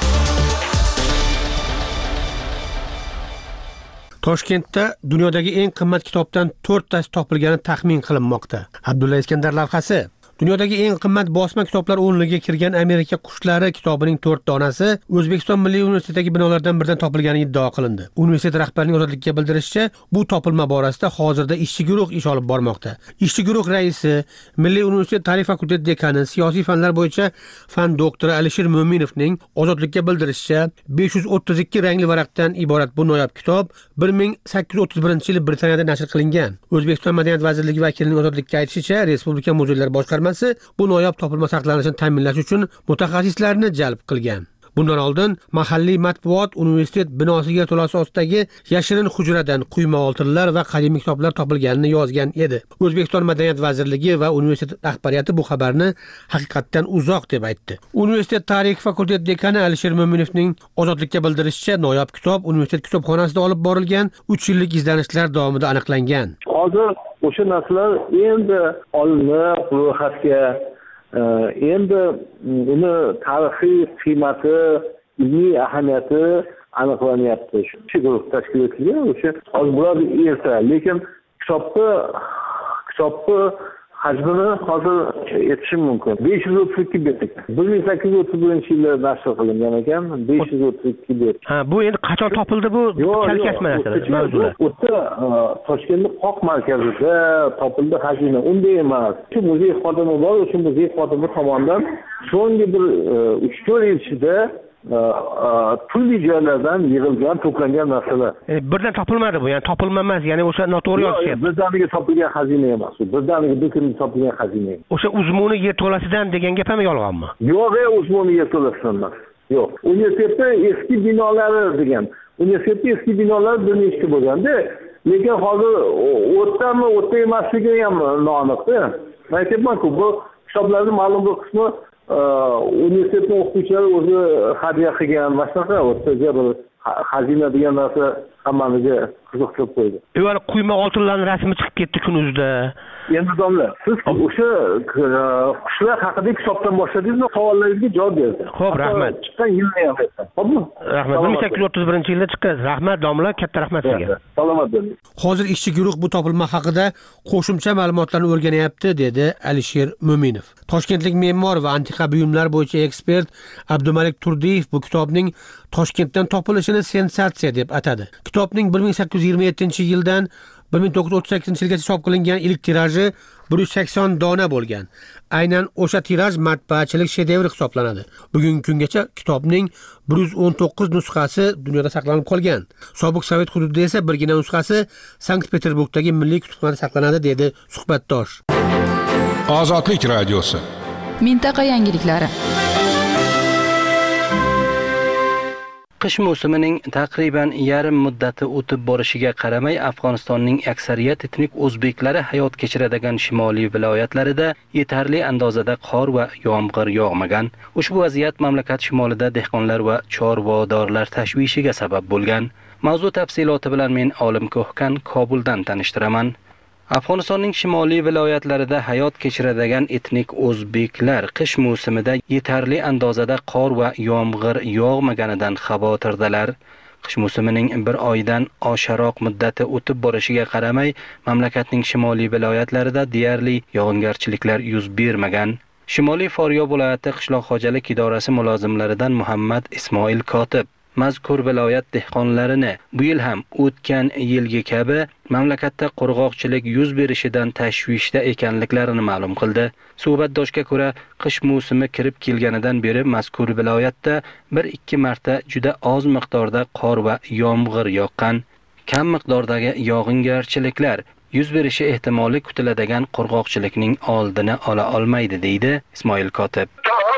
Toshkentda dunyodagi eng qimmat kitobdan 4 tasi topilgani taxmin qilinmoqda. Abdulla Iskandar lavhasi. Dunyodagi eng qimmat bosma kitoblar o'nligiga kirgan Amerika qushlari kitobining 4 donasi O'zbekiston Milliy universitetidagi binolardan biridan topilgani iddao qilindi. Universitet rahbarining Ozodlikka bildirishicha, bu topilma borasida hozirda ishchi guruh ish olib bormoqda. Ishchi guruh raisi, Milliy universitet tarix fakulteti dekani, siyosiy fanlar bo'yicha fan doktori Alisher Mo'minovning Ozodlikka bildirishicha, 532 rangli varaqdan iborat bu noyob kitob 1831-yili Britaniyada nashr qilingan. O'zbekiston Madaniyat vazirligi vakilining Ozodlikka aytishicha, Respublika muzeylari boshqarmasi bu noyob topilma saqlanishini ta'minlash uchun mutaxassislarni jalb qilgan. Bundan oldin mahalliy matbuot universitet binosiga to'lasi ostidagi yashirin hujradan quyma oltinlar va qadimiy kitoblar topilganini yozgan edi. O'zbekiston Madaniyat vazirligi va universitet rahbariyati bu xabarni haqiqatdan uzoq deb aytdi. Universitet tarix fakulteti dekani Alisher Mo'minovning Ozodlikka bildirishicha, noyob kitob universitet kitobxonasida olib borilgan 3 yillik izlanishlar davomida aniqlangan. Hozir o'sha narsalar endi olinib, ro'yxatga endi uni tarixiy qiymati, ilmiy ahamiyati aniqlanyapti. Shu guruh tashkil etilgan, o'sha hozir bular erta, lekin kitobni hajmini hozir yetishim mumkin. 532 bet. 1831-yilda nashr qilingan ekan, 532 bet. Ha, bu endi qachon topildi bu chalkash mavzular? O'ta Toshkentning qoq markazida topildi xazina. Unday emas. Shu muzey xodimi bor, o'sha muzey xodimi tomonidan so'nggi bir 3-4 yil ichida turli joylardan yig'ilgan, to'plangan narsalar. Birdan topilmadi bu, ya'ni topilma emas, ya'ni o'sha noto'g'ri yozishyapti. Birdaniga topilgan xazina emas, birdaniga bir kun topilgan xazina. O'sha uzmuni yer to'lasidan degan gap ham yolg'onmi? Yo'q, uzmuni yer to'lasidan emas. Yo'q. Universitetda eski binolari degan. Universitetda eski binolari bir nechta bo'lganda, lekin hozir o'tdami, o'tda emasligi ham noaniqda. Men aytayapman-ku, bu kitoblarning ma'lum bir qismi universitetning o'qituvchilari o'zi hadya qilgan, boshqa o'rtaga bir xazina degan narsa hammaniga qiziqtirib qo'ydi. Ular quyma oltinlarning rasmi chiqib ketdi kun uzda. Endi domla, siz o'sha qushlar haqidagi kitobdan boshladingizmi? Savollaringizga javob berdim. Xo'p, rahmat. Chiqqan yilni ham aytdim. Xo'pmi? Rahmat. 1831-yilda chiqqan. Rahmat domla, katta rahmat sizga. Salomat bo'ling. Hozir ishchi guruh bu topilma haqida qo'shimcha ma'lumotlarni o'rganyapti, dedi Alisher Mo'minov. Toshkentlik me'mor va antiqa buyumlar bo'yicha ekspert Abdumalik Turdiyev bu kitobning Toshkentdan topilishini sensatsiya deb atadi. Kitobning 1827-yildan 1938-yilgacha chop qilingan ilk tiraji 180 dona bo'lgan. Aynan o'sha tiraj matbaachilik shedevri hisoblanadi. Bugungi kungacha kitobning 119 nusxasi dunyoda saqlanib qolgan. Sobiq Sovet hududida esa birgina nusxasi Sankt-Peterburgdagi Milliy kutubxonada saqlanadi, dedi suhbatdosh. Ozodlik radiosi. Mintaqa yangiliklari. Qish mavsumining taqriban yarim muddati o'tib borishiga qaramay, Afg'onistonning aksariyat etnik o'zbeklari hayot kechiradigan shimoliy viloyatlarida yetarli andozada qor va yomg'ir yog'magan. Ushbu vaziyat mamlakat shimolida dehqonlar va chorvadorlar tashvishiga sabab bo'lgan. Mavzu tafsiloti bilan men Olim Ko'hkan Kobuldan tanishtiraman. Afg'onistonning shimoliy viloyatlarida hayot kechiradigan etnik o'zbeklar qish mavsumida yetarli andozada qor va yomg'ir yog'maganidan xavotirdalar. Qish mavsumining bir oydan osharoq muddati o'tib borishiga qaramay, mamlakatning shimoliy viloyatlarida deyarli yog'ingarchiliklar yuz bermagan. Shimoliy Faryob viloyati qishloq xo'jalik idorasi mulozimlaridan Muhammad Ismoil Kotib mazkur viloyat dehqonlarini bu yil ham o'tgan yilgi kabi mamlakatda qurg'oqchilik yuz berishidan tashvishda ekanliklarini ma'lum qildi. Suhbatdoshga ko'ra, qish mavsumi kirib kelganidan beri mazkur viloyatda 1-2 marta juda oz miqdorda qor va yomg'ir yoqqan. Kam miqdordagi yog'ingarchiliklar yuz berishi ehtimoli kutiladigan qurg'oqchilikning oldini ola olmaydi, deydi Ismoil Kotib.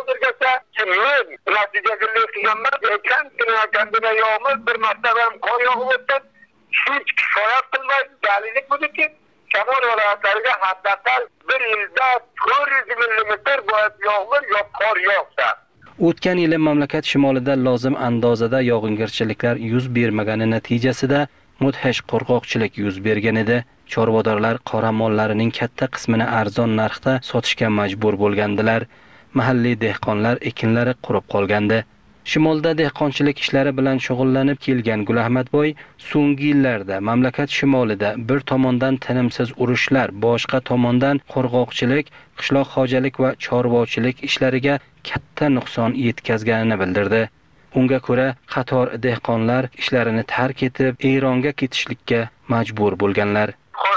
Bir martaba qor yog'ib o'tdi. Shu kifoya qilmaydi. Dalillik budiki, Shamol viloyatlariga haddaqal bir yilda 400 millimetr yomg'ir yo qor yog'sa. O'tgan yili mamlakat shimolida lozim andozada yog'ingarchiliklar yuz bermagani natijasida mudhish qurg'oqchilik yuz bergan edi. Chorvadorlar qoramollarining katta qismini arzon narxda sotishga majbur bo'lgandilar. Mahalliy dehqonlar ekinlari qurib qolgandi. Shimolda dehqonchilik ishlari bilan shug'ullanib kelgan Gul Ahmadboy so'nggi yillarda mamlakat shimolida bir tomondan tinimsiz urushlar, boshqa tomondan qurg'oqchilik, qishloq xo'jalik va chorvochilik ishlariga katta nuqson yetkazganini bildirdi. Unga ko'ra, qator dehqonlar ishlarini tark etib, Eronga ketishlikka majbur bo'lganlar.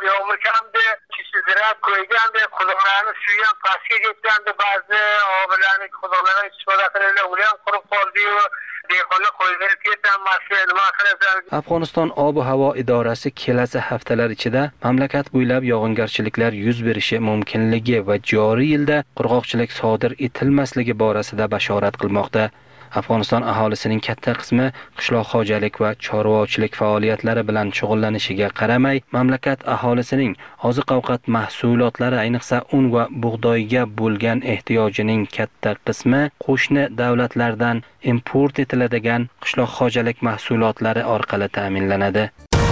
Ko'yganda quduqlarni suvi ham pastga ketgandi, ba'zi obilarni quduqlardan istifoda qilganlar ular ham qurib qoldi-yu, dehqonlar qo'yib ketganmasi, nima qilasiz? Afg'oniston ob-havo idorasi kelasi haftalar ichida mamlakat bo'ylab yog'ingarchiliklar yuz berishi mumkinligi va joriy yilda qurg'oqchilik sodir etilmasligi borasida bashorat qilmoqda. Afg'oniston aholisining katta qismi qishloq xo'jalik va chorvachilik faoliyatlari bilan shug'ullanishiga qaramay, mamlakat aholisining oziq-ovqat mahsulotlari, ayniqsa un va bug'doyga bo'lgan ehtiyojining katta qismi qo'shni davlatlardan import etiladigan qishloq xo'jalik mahsulotlari orqali ta'minlanadi.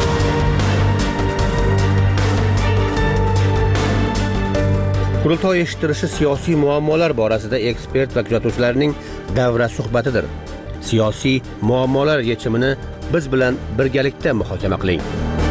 Qurultoy eshittirishi siyosiy muammolar borasida ekspert va kuzatuvchilarning davra suhbatidir. Siyosiy muammolar yechimini biz bilan birgalikda muhokama qiling.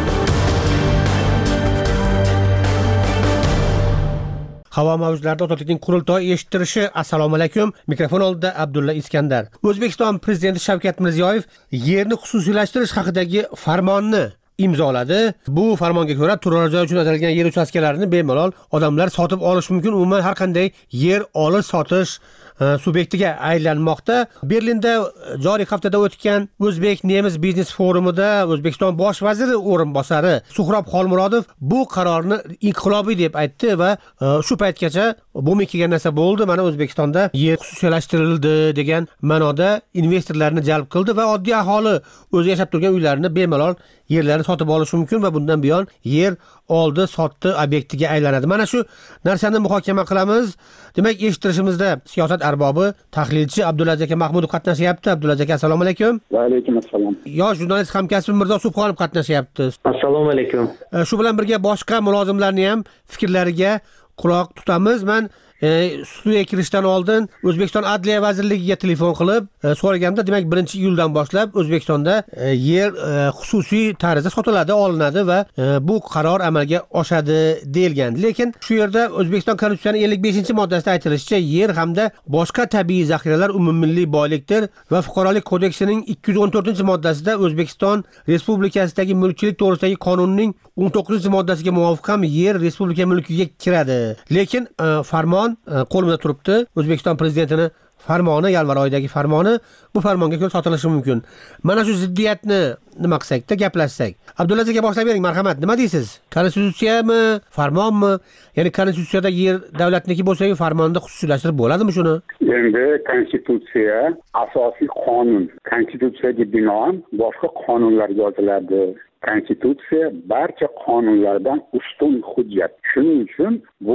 Havo mavjlarida ozodlikning qurultoy eshittirishi. Assalomu alaykum. Mikrofon oldida Abdulla Iskandar. O'zbekiston prezidenti Shavkat Mirziyoyev yerni xususiylashtirish haqidagi farmonni imzoladi. Bu farmonga ko'ra turar joy uchun ajratilgan yer uchastkalarini bemalol odamlar sotib olish mumkin. Umuman har qanday yer olish-sotish subyektiga aylanmoqda. Berlinda joriy haftada o'tgan O'zbek-Nemis biznes forumida O'zbekiston bosh vaziri o'rinbosari Suhrob Xolmurodov bu qarorni inqilobiy deb aytdi va shu paytgacha bo'lmay kelgan narsa bo'ldi. Mana O'zbekistonda yer xususiylashtirildi degan ma'noda investorlarni jalb qildi va oddiy aholi o'zi yashab turgan uylarini bemalol yerlarni sotib olish mumkin va bundan buyon yer oldi sotdi obyektiga aylanadi. Mana shu narsani muhokama qilamiz. Demak, eshittirishimizda siyosat arbobi, tahlilchi Abdulaziz aka Mahmudov qatnashyapti. Abdulaziz aka, assalomu alaykum. Va alaykum assalom. Yosh jurnalist hamkasbim Mirzo Subhonov qatnashyapti. Assalomu alaykum. Shu bilan birga boshqa mulozimlarni ham fikrlariga quloq tutamiz. Men studiyaga kirishdan oldin O'zbekiston Adliya vazirligiga telefon qilib so'raganimda, demak 1-iyuldan boshlab O'zbekistonda yer xususiy tarzda sotiladi, olinadi va bu qaror amalga oshadi deyilgan. Lekin shu yerda O'zbekiston Konstitutsiyasining 55-moddasida aytilishicha, yer hamda boshqa tabiiy zaxiralar umummilliy boylikdir va Fuqarolik kodeksining 214-moddasida O'zbekiston Respublikasidagi mulkchilik to'g'risidagi qonunning 19-moddasiga muvofiq ham yer respublika mulkiga kiradi. Lekin farmon qo'limda turibdi. O'zbekiston prezidentining farmoni, yanvar oyidagi farmoni, bu farmonga ko'ra sotilishi mumkin. Mana shu ziddiyatni nima qilsak-da, gaplashsak. Abdulaziz aka, boshlab bering, marhamat. Nima deysiz? Konstitutsiyami, farmonmi? Ya'ni konstitutsiyada yer davlatniki bo'lsa, farmonda xususiylashtirib bo'ladimi shuni? Endi konstitutsiya asosiy qonun. Konstitutsiyaga binoan boshqa qonunlar yoziladi. Konstitutsiya barcha qonunlardan ustun hujjat. Shuning uchun bu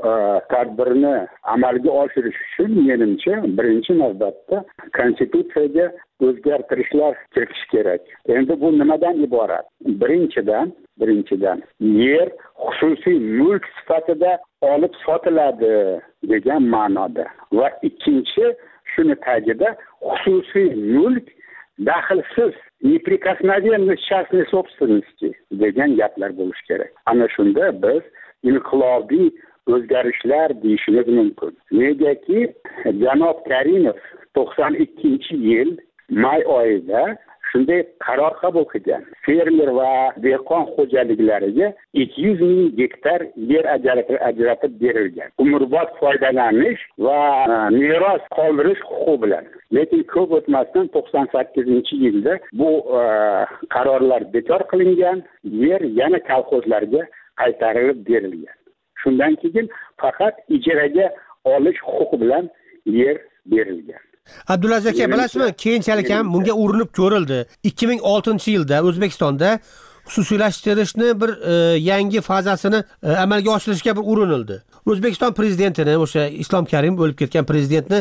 tadbirni amalga oshirish uchun menimcha birinchi navbatda konstitutsiyaga o'zgartirishlar kiritish kerak. Endi bu nimadan iborat? Birinchidan yer xususiy mulk sifatida olib sotiladi degan ma'noda va ikkinchi shuni tagida xususiy mulk daxlsiz, неприкосновенность частной собственности degan gaplar bo'lishi kerak. Ana shunda biz inqilobiy o'zgarishlar deyishimiz mumkin. Negaki janob Karimov 92-yil may oyida shunday qaror qabul qilgan. Fermer va dehqon xo'jaliklariga 200 ming gektar yer ajratib berilgan. Umrbod foydalanish va meros qoldirish huquqi bilan. Lekin ko'p o'tmasdan 98-yilda bu qarorlar bekor qilingan, yer yana kolxozlarga qaytarilib berilgan. Shundan keyin faqat ijaraga olish huquqi bilan yer berilgan. Abdulaziz aka, bilasizmi, keyinchalik ham bunga urinib ko'rildi. 2006-yilda O'zbekistonda xususiylashtirishni bir yangi fazasini amalga oshirishga bir urinildi. O'zbekiston prezidentini, o'sha Islom Karimov o'lib ketgan prezidentni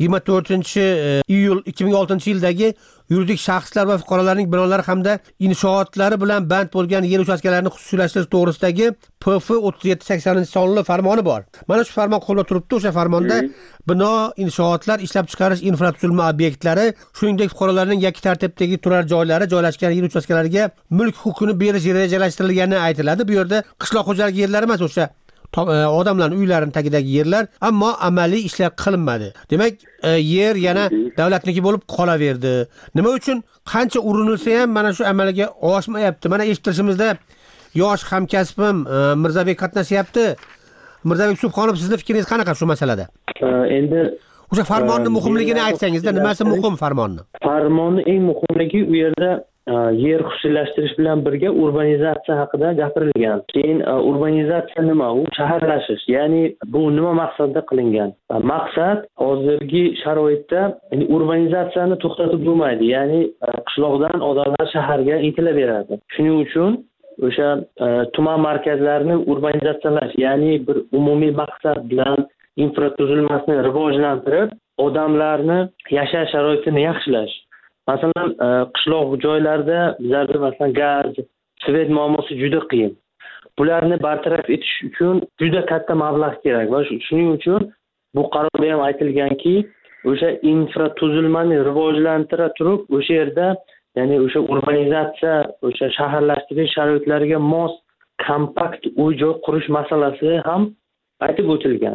24-iyul 2006-yildagi yuridik shaxslar va fuqarolarning binolari hamda inshootlari bilan band bo'lgan yer uchastkalarini xususiylashtirish to'g'risidagi PF 3780-sonli farmoni bor. Mana shu farmon qo'lda turibdi. O'sha farmonda bino, inshootlar, ishlab chiqarish infratuzilma obyektlari, shuningdek fuqarolarning yakka tartibdagi turar joylari joylashgan yer uchastkalariga mulk huquqini berish rejalashtirilgani aytiladi. Bu yerda qishloq xo'jaligi yerlari emas, o'sha odamlarning uylarining tagidagi yerlar, ammo amaliy ishlar qilinmadi. Demak, yer yana davlatniki bo'lib qolaverdi. Nima uchun qancha urinilsa ham mana shu amalga oshmayapti? Mana eshittirishimizda yosh hamkasbim Mirzabek qatnashyapti. Mirzabek Subhonov, sizning fikringiz qanaqa shu masalada? Endi o'sha farmonning muhimligini aytsangizda, nimasi muhim farmonni? Farmonning eng muhimligi u yerda yer xususiylashtirish bilan birga urbanizatsiya haqida gapirilgan. Keyin urbanizatsiya nima? U shaharlashish. Ya'ni bu nima maqsadda qilingan? Maqsad hozirgi sharoitda urbanizatsiyani to'xtatib bo'lmaydi. Ya'ni qishloqdan odamlar shaharga intilaveradi. Shuning uchun o'sha tuman markazlarini urbanizatsiyalash, ya'ni bir umumiy maqsad bilan infratuzilmasini rivojlantirib, odamlarni yashash sharoitini yaxshilash. Masalan, qishloq joylarda bizlarda masalan gaz, svet muammosi juda qiyin. Bularni bartaraf etish uchun juda katta mablag' kerak va shuning uchun bu qarorda ham aytilganki, o'sha infratuzilmani rivojlantira turib, o'sha yerda ya'ni o'sha urbanizatsiya, o'sha shaharlashtirish sharoitlariga mos kompakt uy-joy qurish masalasi ham aytib o'tilgan.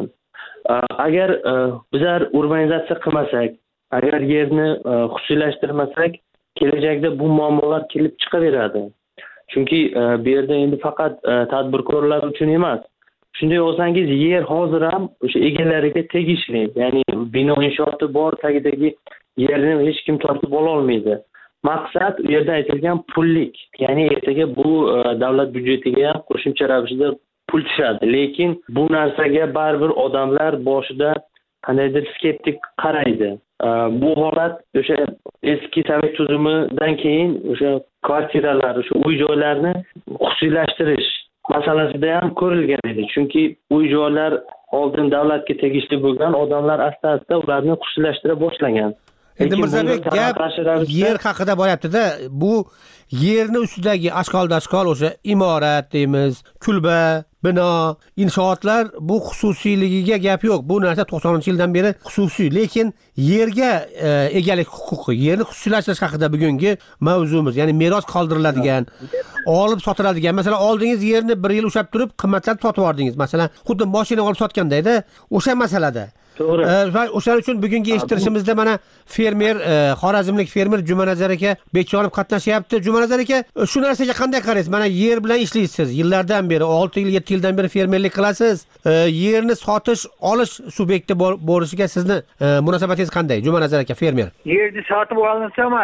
Agar bizlar urbanizatsiya qilmasak, agar yerni xususiylashtirmasak, kelajakda bu muammolar kelib chiqaveradi. Chunki bu yerda endi faqat tadbirkorlar uchun emas. Shunday olsangiz, yer hozir ham o'sha egalariga tegishli. Ya'ni bino inshooti bor tagidagi yerni hech kim tortib ola olmaydi. Maqsad u yerda aytilgan pullik. Ya'ni ertaga bu davlat byudjetiga qo'shimcha ravishda pul tushadi. Lekin bu narsaga baribir odamlar boshida qandaydir skeptik qaraydi. Bu holat o'sha eski sovet tuzumidan keyin o'sha kvartiralar, o'sha uy-joylarni xususiylashtirish masalasida ham ko'rilgan edi. Chunki uy-joylar oldin davlatga tegishli bo'lgan, odamlar asta-asta ularni xususiylashtira boshlagan. Endi Mirzabek, gap yer haqida bo'lyapti-da, bu yerni ustidagi ashkol-dashkol o'sha imorat deymiz, kulba, bino, inshootlar bu xususiyligiga gap yo'q. Bu narsa 90-yildan beri xususiy, lekin yerga egalik huquqi, yerni xususiylashtirish haqida bugungi mavzumiz, ya'ni meros qoldiriladigan, olib sotiladigan. Masalan, oldingiz yerni 1 yil ushlab turib, qimmatlab sotib yordingiz. Masalan, xuddi mashina olib sotganda-da, o'sha masalada. To'g'ri. O'shaning uchun bugungi eshittirishimizda mana fermer, xorazmlik fermer Jumanazar aka Bekchonov qatnashyapti. Jumanazar aka, shu narsaga qanday qaraysiz? Mana yer bilan ishlaysiz. Yillardan beri, 6 yil, 7 yildan beri fermerlik qilasiz. Yerni sotish, olish subyekti bo'lishiga sizni munosabatingiz qanday? Jumanazar aka fermer. Yerni sotib olinsami,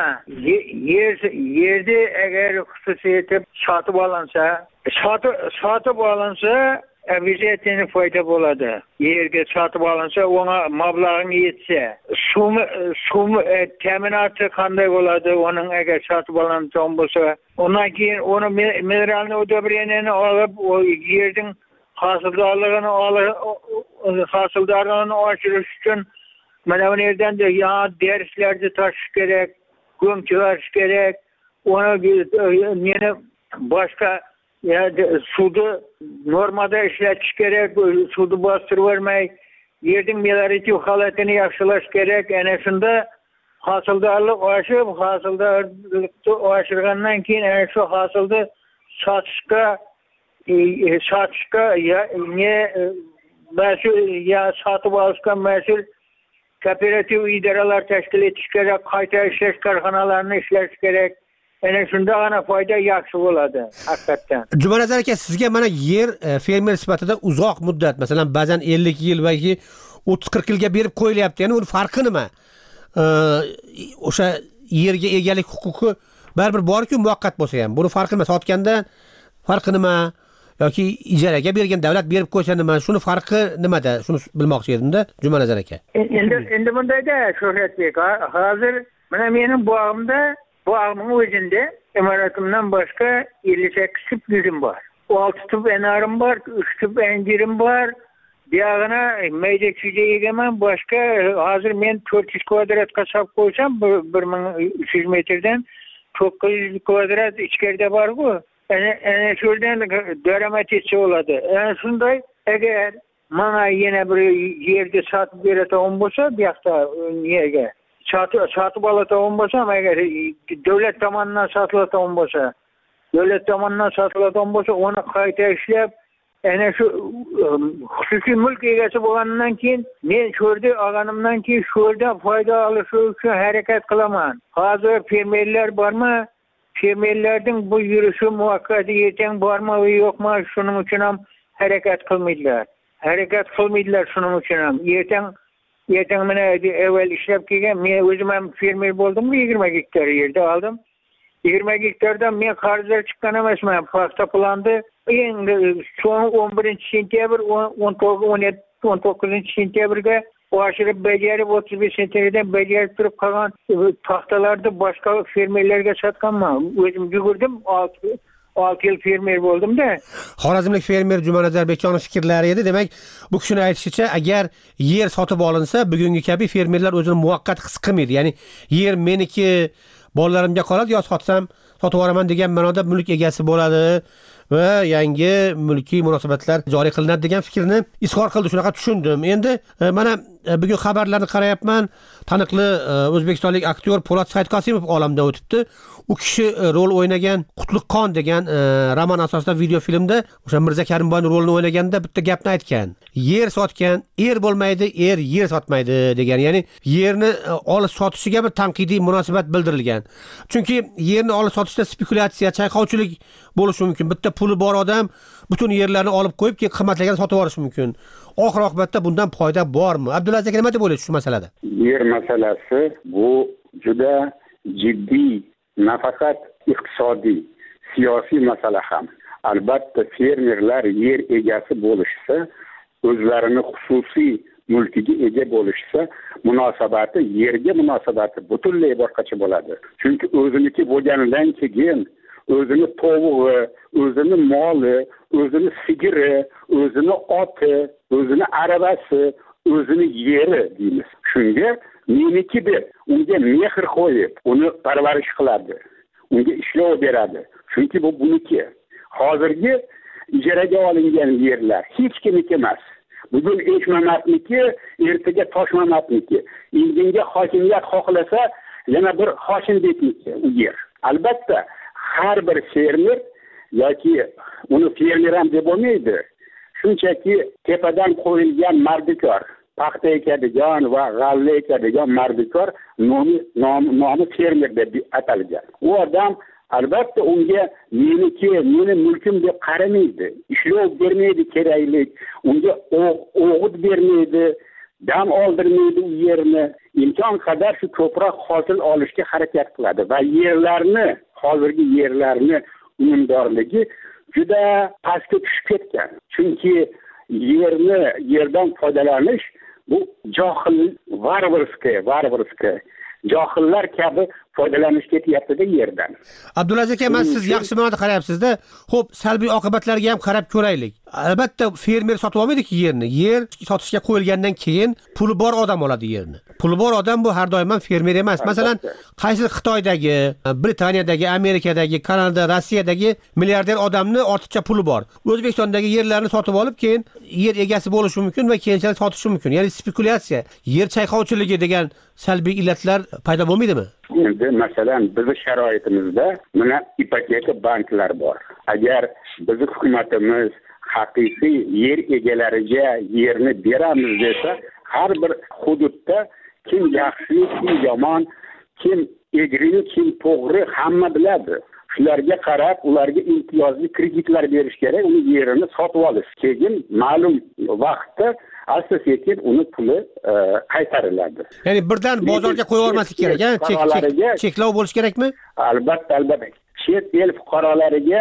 yerni agar xususiy etib sotib olinsa, обязательно foyda bo'ladi. Yerga sotib olinsa, ona mablag'ing yetsa, suv ta'minoti qanday bo'ladi? Uning agar sotib olinsa bo'lsa, undan keyin uni mineralni udobreniyani olib, o yerning hosildorligini oshirish uchun mana bu yerdan da derslarni tashish kerak, ko'm chiqarish kerak. Uni boshqa suvni normada ishlatish kerak, suvni bostirib vermay, yerning meliorativ holatini yaxshilash kerak. Ana shunda hosildorlik oshib, hosildorlikni oshirgandan keyin ana shu hosilni sotishga sotib olishga mas'ul kooperativ idoralar tashkil etish kerak, qayta ishlash korxonalarini ishlash kerak. Ana shunda ana foyda yaxshi bo'ladi, haqiqatan. Jumanazar aka, sizga mana yer fermer sifatida uzoq muddat, masalan, ba'zan 50 yil yoki 30-40 yilga berib qo'yilyapti. Ya'ni uni farqi nima? O'sha yerga egalik huquqi baribir bor-ku, muvaqqat bo'lsa ham. Buni farqi nima? Sotgandan farqi nima? Yoki ijaraga bergan davlat berib qo'ysa nima? Shuni farqi nimada? Shuni bilmoqchi edim-da, Jumanazar aka. Endi bundayda, Shohratbek, hozir mana mening bog'imning o'zida imoratimdan boshqa 58 tup guzim bor. 6 tup enarim bor, 3 tup anjirim bor. Buyog'ini mayda-chuyda egaman. Boshqa hozir men 400 kvadratga solib qo'ysam, 1300 metrdan 900 kvadrat ichkarida bor-ku. Ana shundan daromad etsa bo'ladi. Ana shunday agar mana yana bir yerga sotib beradigan bo'lsa, bu yoqda niyaga sotib oladigan bo'lsam, agar davlat tomonidan sotiladigan bo'lsa, uni qayta ishlab, ana shu xususiy mulk egasi bo'lgandan keyin men sho'rda olganimdan keyin sho'rda foyda olish uchun harakat qilaman. Hozir fermerlar bormi? Fermerlarning bu yurishi muvaqqati yetang bormi va yo'qmi? Shuning uchun ham harakat qilmaydilar. Shuning uchun ham ertaga mana evvel ishlab kelgan, men o'zim ham fermer bo'ldim, 20 gektar yerda oldim. 20 gektardan men qarzlar chiqqan emasman. Paxta planda endi son 11-sentyabr 19-sentyabrga oshirib bajarib 35 sentyabirdan bajarib turib qolgan paxtalarni boshqa fermerlarga sotganman. O'zim yugurdim 6 yil fermer bo'ldimda. Xorazmlik fermer Jumanazar Bekjonov fikrlari edi. Demak, bu kishining aytishicha, agar yer sotib olinsa, bugungi kabi fermerlar o'zini muvaqqat his qilmaydi. Ya'ni yer meniki, bolalarimga qoladi, yo sotsam sotib yuboraman degan ma'noda mulk egasi bo'ladi va yangi mulkiy munosabatlar joriy qilinadi degan fikrni izhor qildi. Shunaqa tushundim. Endi mana bugun xabarlarni qarayapman. Taniqli o'zbekistonlik aktyor Po'lat Saidqosimov olamdan o'tibdi. U kishi rol o'ynagan Qutlug'qon degan roman asosida video filmda o'sha Mirza Karimboyning rolini o'ynaganda bitta gapni aytgan. Yer sotgan er bo'lmaydi, er yer sotmaydi degan. Ya'ni yerni olib sotishiga bir tanqidiy munosabat bildirilgan. Chunki yerni olib sotishda spekulyatsiya, chayqovchilik bo'lishi mumkin. Bitta puli bor odam butun yerlarni olib qo'yib, keyin qimmatlagan sotib olishi mumkin. Oxir oqibatda bundan foyda bormi? Abdulaziz aka nima deb o'ylaysiz shu masalada? Yer masalasi bu juda jiddiy, nafaqat iqtisodiy, siyosiy masala ham. Albatta fermerlar yer egasi bo'lishsa, o'zlarini xususiy mulkiga ega bo'lishsa, munosabati, yerga munosabati butunlay boshqacha bo'ladi. Chunki o'ziniki bo'lganidan keyin o'zini tovug'i, o'zini moli, o'zini sigiri, o'zini oti, o'zini aravasi, o'zini yeri deymiz. Shunga meniki deb unga mehr qo'yib, uni parvarish qiladi. Unga ishlov beradi. Chunki bu buniki. Hozirgi ijaraga olingan yerlar hech kimniki emas. Bugun Eshmamatniki, ertaga Toshmamatniki. Indinga hokimiyat xohlasa, yana bir Hoshimdekniki u yer. Albatta, har bir fermer yoki uni fermer ham deb bo'lmaydi. Shunchaki tepadan qo'yilgan mardikor, paxta ekadigan va g'alla ekadigan mardikor nomi fermer deb atalgan. U odam albatta unga meni mulkim deb qaramaydi. Ishlov bermaydi keraklik, unga o'g'it bermaydi, dam oldirmaydi u yerni. Imkon qadar shu ko'proq hosil olishga harakat qiladi va yerlarni, hozirgi yerlarni unumdorligi juda pastga tushib ketgan. Chunki yerdan foydalanish bu johil, varvarskiy johillar kabi foydalanish ketyapti-da yerdan. Abdulaziz aka, men siz yaxshi ma'noda qarayapsiz-da. Xo'p, salbiy oqibatlarga ham qarab ko'raylik. Albatta fermer sotib olmaydi-ku yerni. Yer sotishga qo'yilgandan keyin puli bor odam oladi yerni. Puli bor odam bu har doim ham fermer emas. Masalan, qaysi Xitoydagi, Britaniyadagi, Amerikadagi, Kanada, Rossiyadagi milliarder odamni ortiqcha puli bor. O'zbekistondagi yerlarni sotib olib, keyin yer egasi bo'lishi mumkin va keyinchalik sotishi mumkin. Ya'ni spekulyatsiya, yer chayqovchiligi degan salbiy illatlar paydo bo'lmaydimi? Endi masalan bizning sharoitimizda mana ipoteka banklar bor. Agar bizning hukumatimiz haqiqiy yer egalariga yerni beramiz desa, har bir hududda kim yaxshi, kim yomon, kim egri, kim to'g'ri hamma biladi. Shularga qarab ularga imtiyozli kreditlar berish kerak, uni yerini sotib olish. Keyin ma'lum vaqtda asta-sekin uni puli qaytariladi. Ya'ni birdan bozorga qo'yib olmaslik kerak, cheklov bo'lish kerakmi? Albatta. Chet el fuqarolariga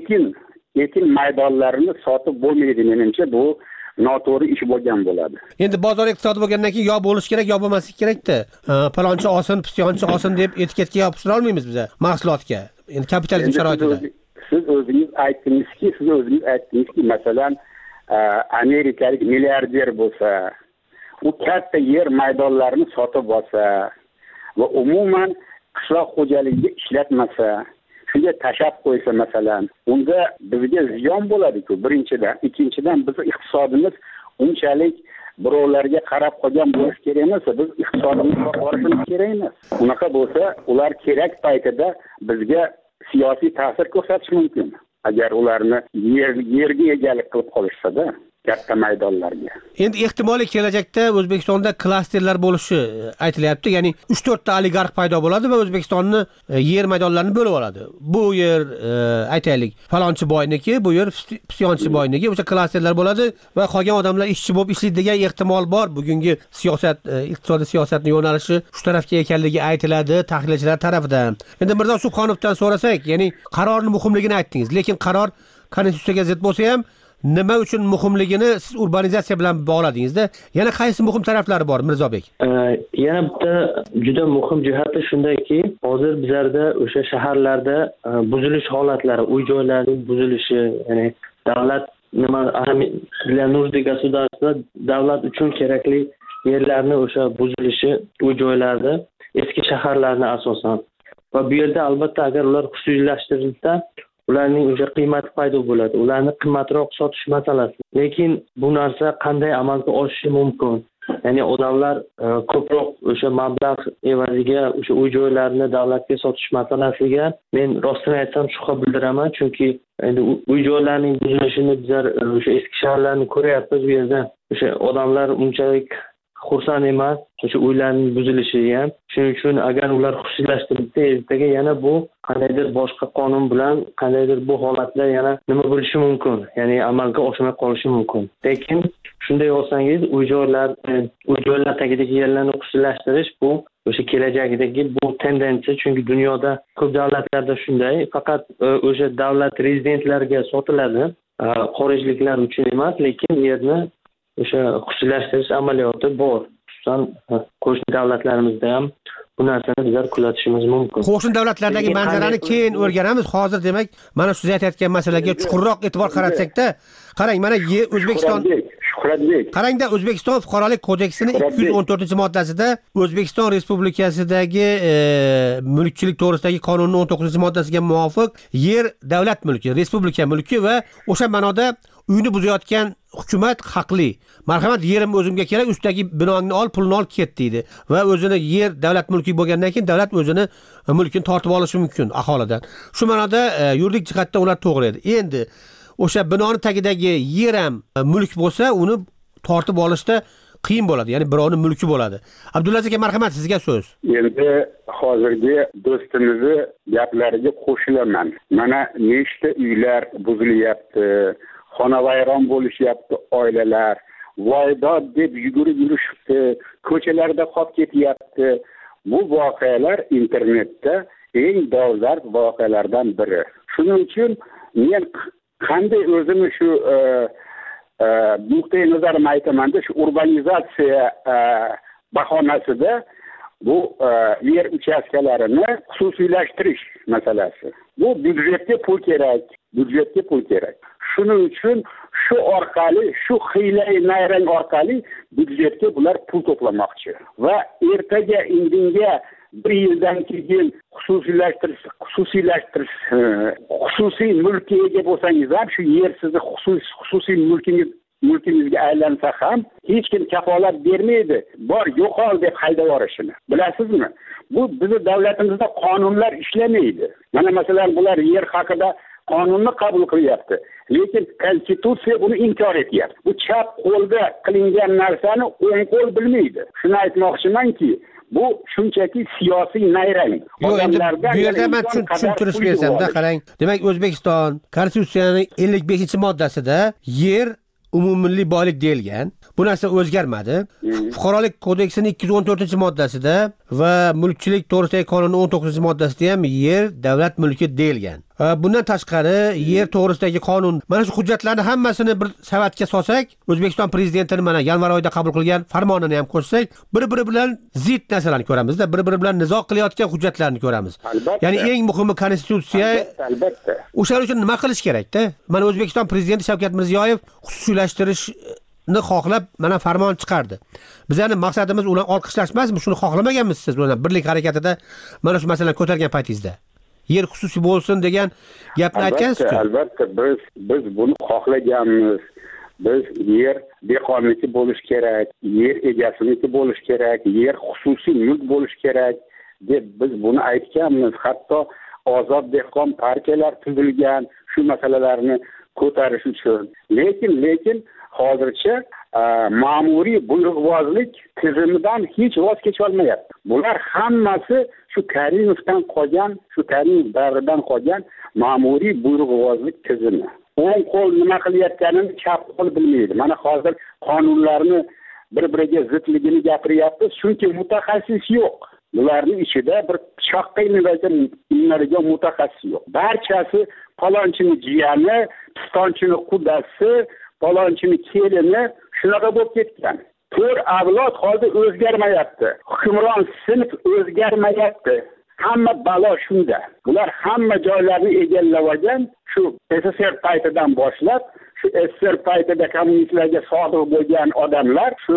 ekin maydonlarini sotib bo'lmaydi, menimcha bu noto'g'ri ish bo'lgan bo'ladi. Endi bozor iqtisodi bo'lgandan keyin yo bo'lish kerak, yo bo'lmaslik kerak-da. Palonchi olsin, pistonchi olsin deb etiketga yopishira olmaymiz biz mahsulotga. Endi kapitalizm sharoitida. Siz o'zingiz aytdingizki, masalan, amerikalik milliarder bo'lsa, u katta yer maydonlarini sotib olsa va umuman qishloq xo'jaligida ishlatmasa, shunga tashab qo'ysa masalan, unda bizga ziyon bo'ladi-ku, birinchidan. Ikkinchidan, bizning iqtisodimiz unchalik birovlarga qarab qolgan bo'lish kerak emas, biz iqtisodimizga borishimiz kerak emas. Unaqa bo'lsa, ular kerak paytida bizga siyosiy ta'sir ko'rsatishi mumkin. Agar ularni yerga egalik qilib qolishsa-da. katta maydonlarga. Endi ehtimoliy kelajakda O'zbekistonda klasterlar bo'lishi aytilyapti. Ya'ni 3-4 ta oligarx paydo bo'ladi va O'zbekistonni yer maydonlarini bo'lib oladi. Bu yer aytaylik, falonchi boyniki, bu yer pisiyonchi boyniki, o'sha klasterlar bo'ladi va qolgan odamlar ishchi bo'lib ishlaydi degan ehtimol bor. Bugungi siyosat, iqtisodiy siyosatning yo'nalishi shu tarafga ekanligi aytiladi tahlilchilar tomonidan. Endi Mirzo Subhonovdan so'rasak, ya'ni qarorning muhimligini aytdingiz, lekin qaror konstitutsiyaga zid bo'lsa ham nima uchun muhimligini siz urbanizatsiya bilan bog'ladingizda, yana qaysi muhim taraflari bor Mirzobek? Yana bitta juda muhim jihati shundaki, hozir bizlarda o'sha shaharlarda buzilish holatlari, uy-joylarning buzilishi, ya'ni davlat для нужды государства davlat uchun kerakli yerlarni o'sha buzilishi, uy-joylarda, eski shaharlarni asosan. Va bu yerda albatta agar ular xususiylashtirilsa, ularning o'sha qiymati paydo bo'ladi. Ularni qimmatroq sotish masalasi. Lekin bu narsa qanday amalga oshishi mumkin? Ya'ni odamlar ko'proq o'sha mablag' evaziga o'sha uy-joylarni davlatga sotish masalasiga men rostini aytsam shubha bildiraman, chunki endi uy-joylarning buzilishini bizlar o'sha eski shaharlarni ko'ryapmiz. Bu yerda o'sha odamlar unchalik xursand emas o'sha uylarning buzilishiga ham. Shuning uchun agar ular xususiylashtirilsa, ertaga yana bu qandaydir boshqa qonun bilan qandaydir bu holatda yana nima bo'lishi mumkin, ya'ni amalga oshmay qolishi mumkin. Lekin shunday olsangiz, uy-joylar tagidagi yerlarni xususiylashtirish bu o'sha kelajakdagi bu tendensiya, chunki dunyoda ko'p davlatlarda shunday, faqat o'sha davlat rezidentlarga sotiladi, xorijliklar uchun emas, lekin yerni o'sha xususiylashtirish amaliyoti bor. Xususan qo'shni davlatlarimizda ham bu narsani bizlar kuzatishimiz mumkin. Qo'shni davlatlardagi manzarani keyin o'rganamiz. Hozir demak, mana shu siz aytayotgan masalaga chuqurroq e'tibor qaratsak-da, qarang, mana O'zbekiston qarangda, O'zbekiston fuqarolik kodeksining 214-moddasida O'zbekiston Respublikasidagi mulkchilik to'g'risidagi qonunning 19-moddasiga muvofiq yer davlat mulki, respublika mulki va o'sha ma'noda uyni buzayotgan hukumat haqli. Marhamat, yerim o'zimga kerak, ustidagi binongni ol, pulni ol, ket deydi. Va o'zini yer davlat mulki bo'lgandan keyin davlat o'zini mulkini tortib olishi mumkin aholidan. Shu ma'noda yuridik jihatdan ular to'g'ri edi. Endi o'sha binoni tagidagi yer ham mulk bo'lsa, uni tortib olishda qiyin bo'ladi. Ya'ni birovning mulki bo'ladi. Abdulaziz aka, marhamat, sizga so'z. Endi hozirgi do'stimizning gaplariga qo'shilaman. Mana nechta uylar buzilyapti, xonavayron bo'lishyapti oilalar, voydod deb yugurib yurishibdi, ko'chalarda qolib ketyapti. Bu voqealar internetda eng dolzarb voqealardan biri. Shuning uchun men qanday o'zimni shu nuqtai nazarimni aytaman-da, shu urbanizatsiya bahonasida bu yer uchastkalarini xususiylashtirish masalasi. Bu byudjetga pul kerak. Shuning uchun shu orqali, shu hiylai nayrang orqali byudjetga bular pul to'plamoqchi. Va ertaga indinga bir yildan keyin xususiy mulkka ega bo'lsangiz ham, shu yer sizni xususiy mulkingizga aylansa ham hech kim kafolat bermaydi. Bor, yo'qol deb haydab yuborishini. Bilasizmi? Bu bizning davlatimizda qonunlar ishlamaydi. Mana masalan, bular yer haqida qonunni qabul qilyapti, lekin konstitutsiya buni inkor etyapti. Bu chap qo'lda qilingan narsani o'ng qo'l bilmaydi. Shuni aytmoqchimanki, bu shunchaki siyosiy nayrang. Yo'q, endi bu yerda men tushuntirish bersam-da, qarang. Demak, O'zbekiston Konstitutsiyaning 55-moddasida yer umummilliy boylik deyilgan. Bu narsa o'zgarmadi. Fuqarolik kodeksining 214-moddasida va mulkchilik to'g'risidagi qonunning 19-moddasida ham yer davlat mulki deyilgan. Bundan tashqari yer to'g'risidagi qonun, mana shu hujjatlarni hammasini bir savatga solsak, O'zbekiston prezidentining mana yanvar oyida qabul qilgan farmonini ham qo'shsak, bir-biri bilan zid narsalarni ko'ramizda, bir-biri bilan nizo qilayotgan hujjatlarni ko'ramiz. Ya'ni eng muhimi konstitutsiya. Albatta. O'shaning uchun nima qilish kerak-da? Mana O'zbekiston prezidenti Shavkat Mirziyoyev xususiylashtirishni xohlab mana farmon chiqardi. Bizning maqsadimiz ularni olqishlash emasmi? Shuni xohlamaganmisiz siz ular birlik harakatida mana shu masalani ko'targan paytingizda? Yer xususiy bo'lsin degan gapni aytgansiz-ku. Albatta, biz buni xohlaganmiz. Biz yer dehqonniki bo'lish kerak, yer egasiniki bo'lish kerak, yer xususiy mulk bo'lish kerak deb biz buni aytganmiz. Hatto ozod dehqon partiyalar tuzilgan shu masalalarni ko'tarish uchun. Lekin hozircha ma'muriy buyruqbozlik tizimidan hech voz kecholmayapti. Bular hammasi shu Karimovdan qolgan, shu Karimov davridan qolgan ma'muriy buyruqbozlik tizimi. O'ng qo'l nima qilayotganini chap qo'l bilmaydi. Mana hozir qonunlarni bir-biriga zidligini gapiryapti, chunki mutaxassis yo'q. Bularning ichida bir pichoqqa mutaxassis yo'q. Barchasi palonchini jiyani, pistonchini qudasi, palonchini kelini shunaqa bo'lib ketgan. 4 avlod hozir o'zgarmayapti. Hukmron sinf o'zgarmayapti. Hamma balo shunda. Bular hamma joylarni egallab olgan, shu SSR paytidan boshlab, shu SSR paytida kommunistlarga sodiq bo'lgan odamlar shu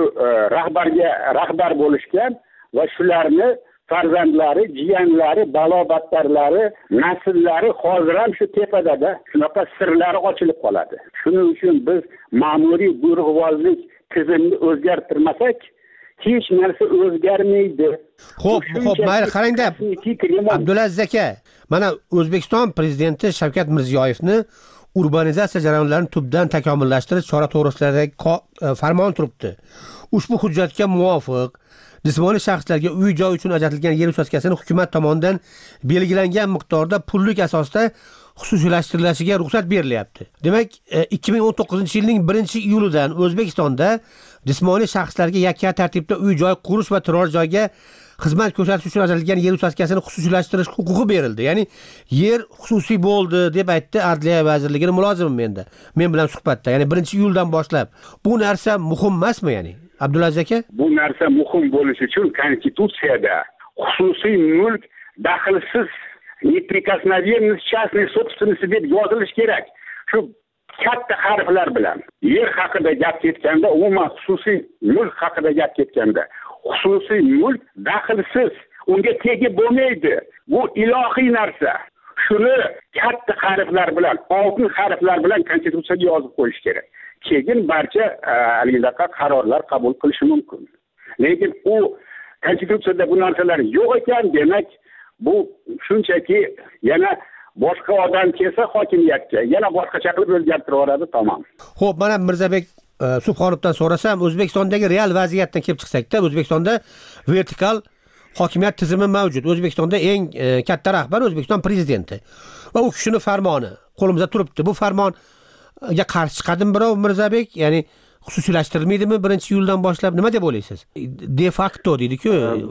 rahbar bo'lishgan va shularni farzandlari, jiyanlari, balo-battarlari, nasllari hozir ham shu tepada, shunaqa sirlari ochilib qoladi. Shuning uchun biz ma'muriy buyruqbozlik tizimini o'zgartirmasak, hech narsa o'zgarmaydi. Xo'p, mayli, qarangda. Abdulaziz aka, mana O'zbekiston prezidenti Shavkat Mirziyoyevni urbanizatsiya jarayonlarini tubdan takomillashtirish chora to'g'risidagi farmon turibdi. Ushbu hujjatga muvofiq jismoniy shaxslarga uy-joy uchun ajratilgan yer uchastkasini hukumat tomonidan belgilangan miqdorda pullik asosda xususiylashtirilishiga ruxsat berilyapti. Demak, 2019-yilning 1-iyulidan O'zbekistonda jismoniy shaxslarga yakka tartibda uy-joy qurish va turar joyga xizmat ko'rsatish uchun ajratilgan yer uchastkasini xususiylashtirish huquqi berildi. Ya'ni yer xususiy bo'ldi deb aytdi Adliya vazirligining mulozimi men bilan suhbatda. Ya'ni 1-iyuldan boshlab. Bu narsa muhim emasmi, ya'ni? Abdulaziz aka? Bu narsa muhim bo'lishi uchun konstitutsiyada xususiy mulk daxlsiz неприкосновенность частной собственности deb yozilish kerak. Shu katta harflar bilan yer haqida gap ketganda, umuman xususiy mulk haqida gap ketganda, xususiy mulk daxlsiz, unga tegib bo'lmaydi. Bu ilohiy narsa. Shuni katta harflar bilan, oltin harflar bilan konstitutsiyaga yozib qo'yish kerak. Keyin barcha alidaqa qarorlar qabul qilishi mumkin. Lekin u konstitutsiyada bu narsalar yo'q ekan, demak bu shunchaki yana boshqa odam kelsa hokimiyatga, yana boshqacha qilib o'zgartirib yuboradi, tamom. Xo'p, mana Mirzabek Subhonovdan so'rasam, O'zbekistondagi real vaziyatdan kelib chiqsak-da, O'zbekistonda vertikal hokimiyat tizimi mavjud. O'zbekistonda eng katta rahbar O'zbekiston prezidenti va u kishining farmoni qo'limizda turibdi. Bu farmonga qarshi chiqadimi birov, Mirzabek? Ya'ni xususiylashtirilmaydimi 1-iyuldan boshlab? Nima deb o'ylaysiz? De facto deydi-ku,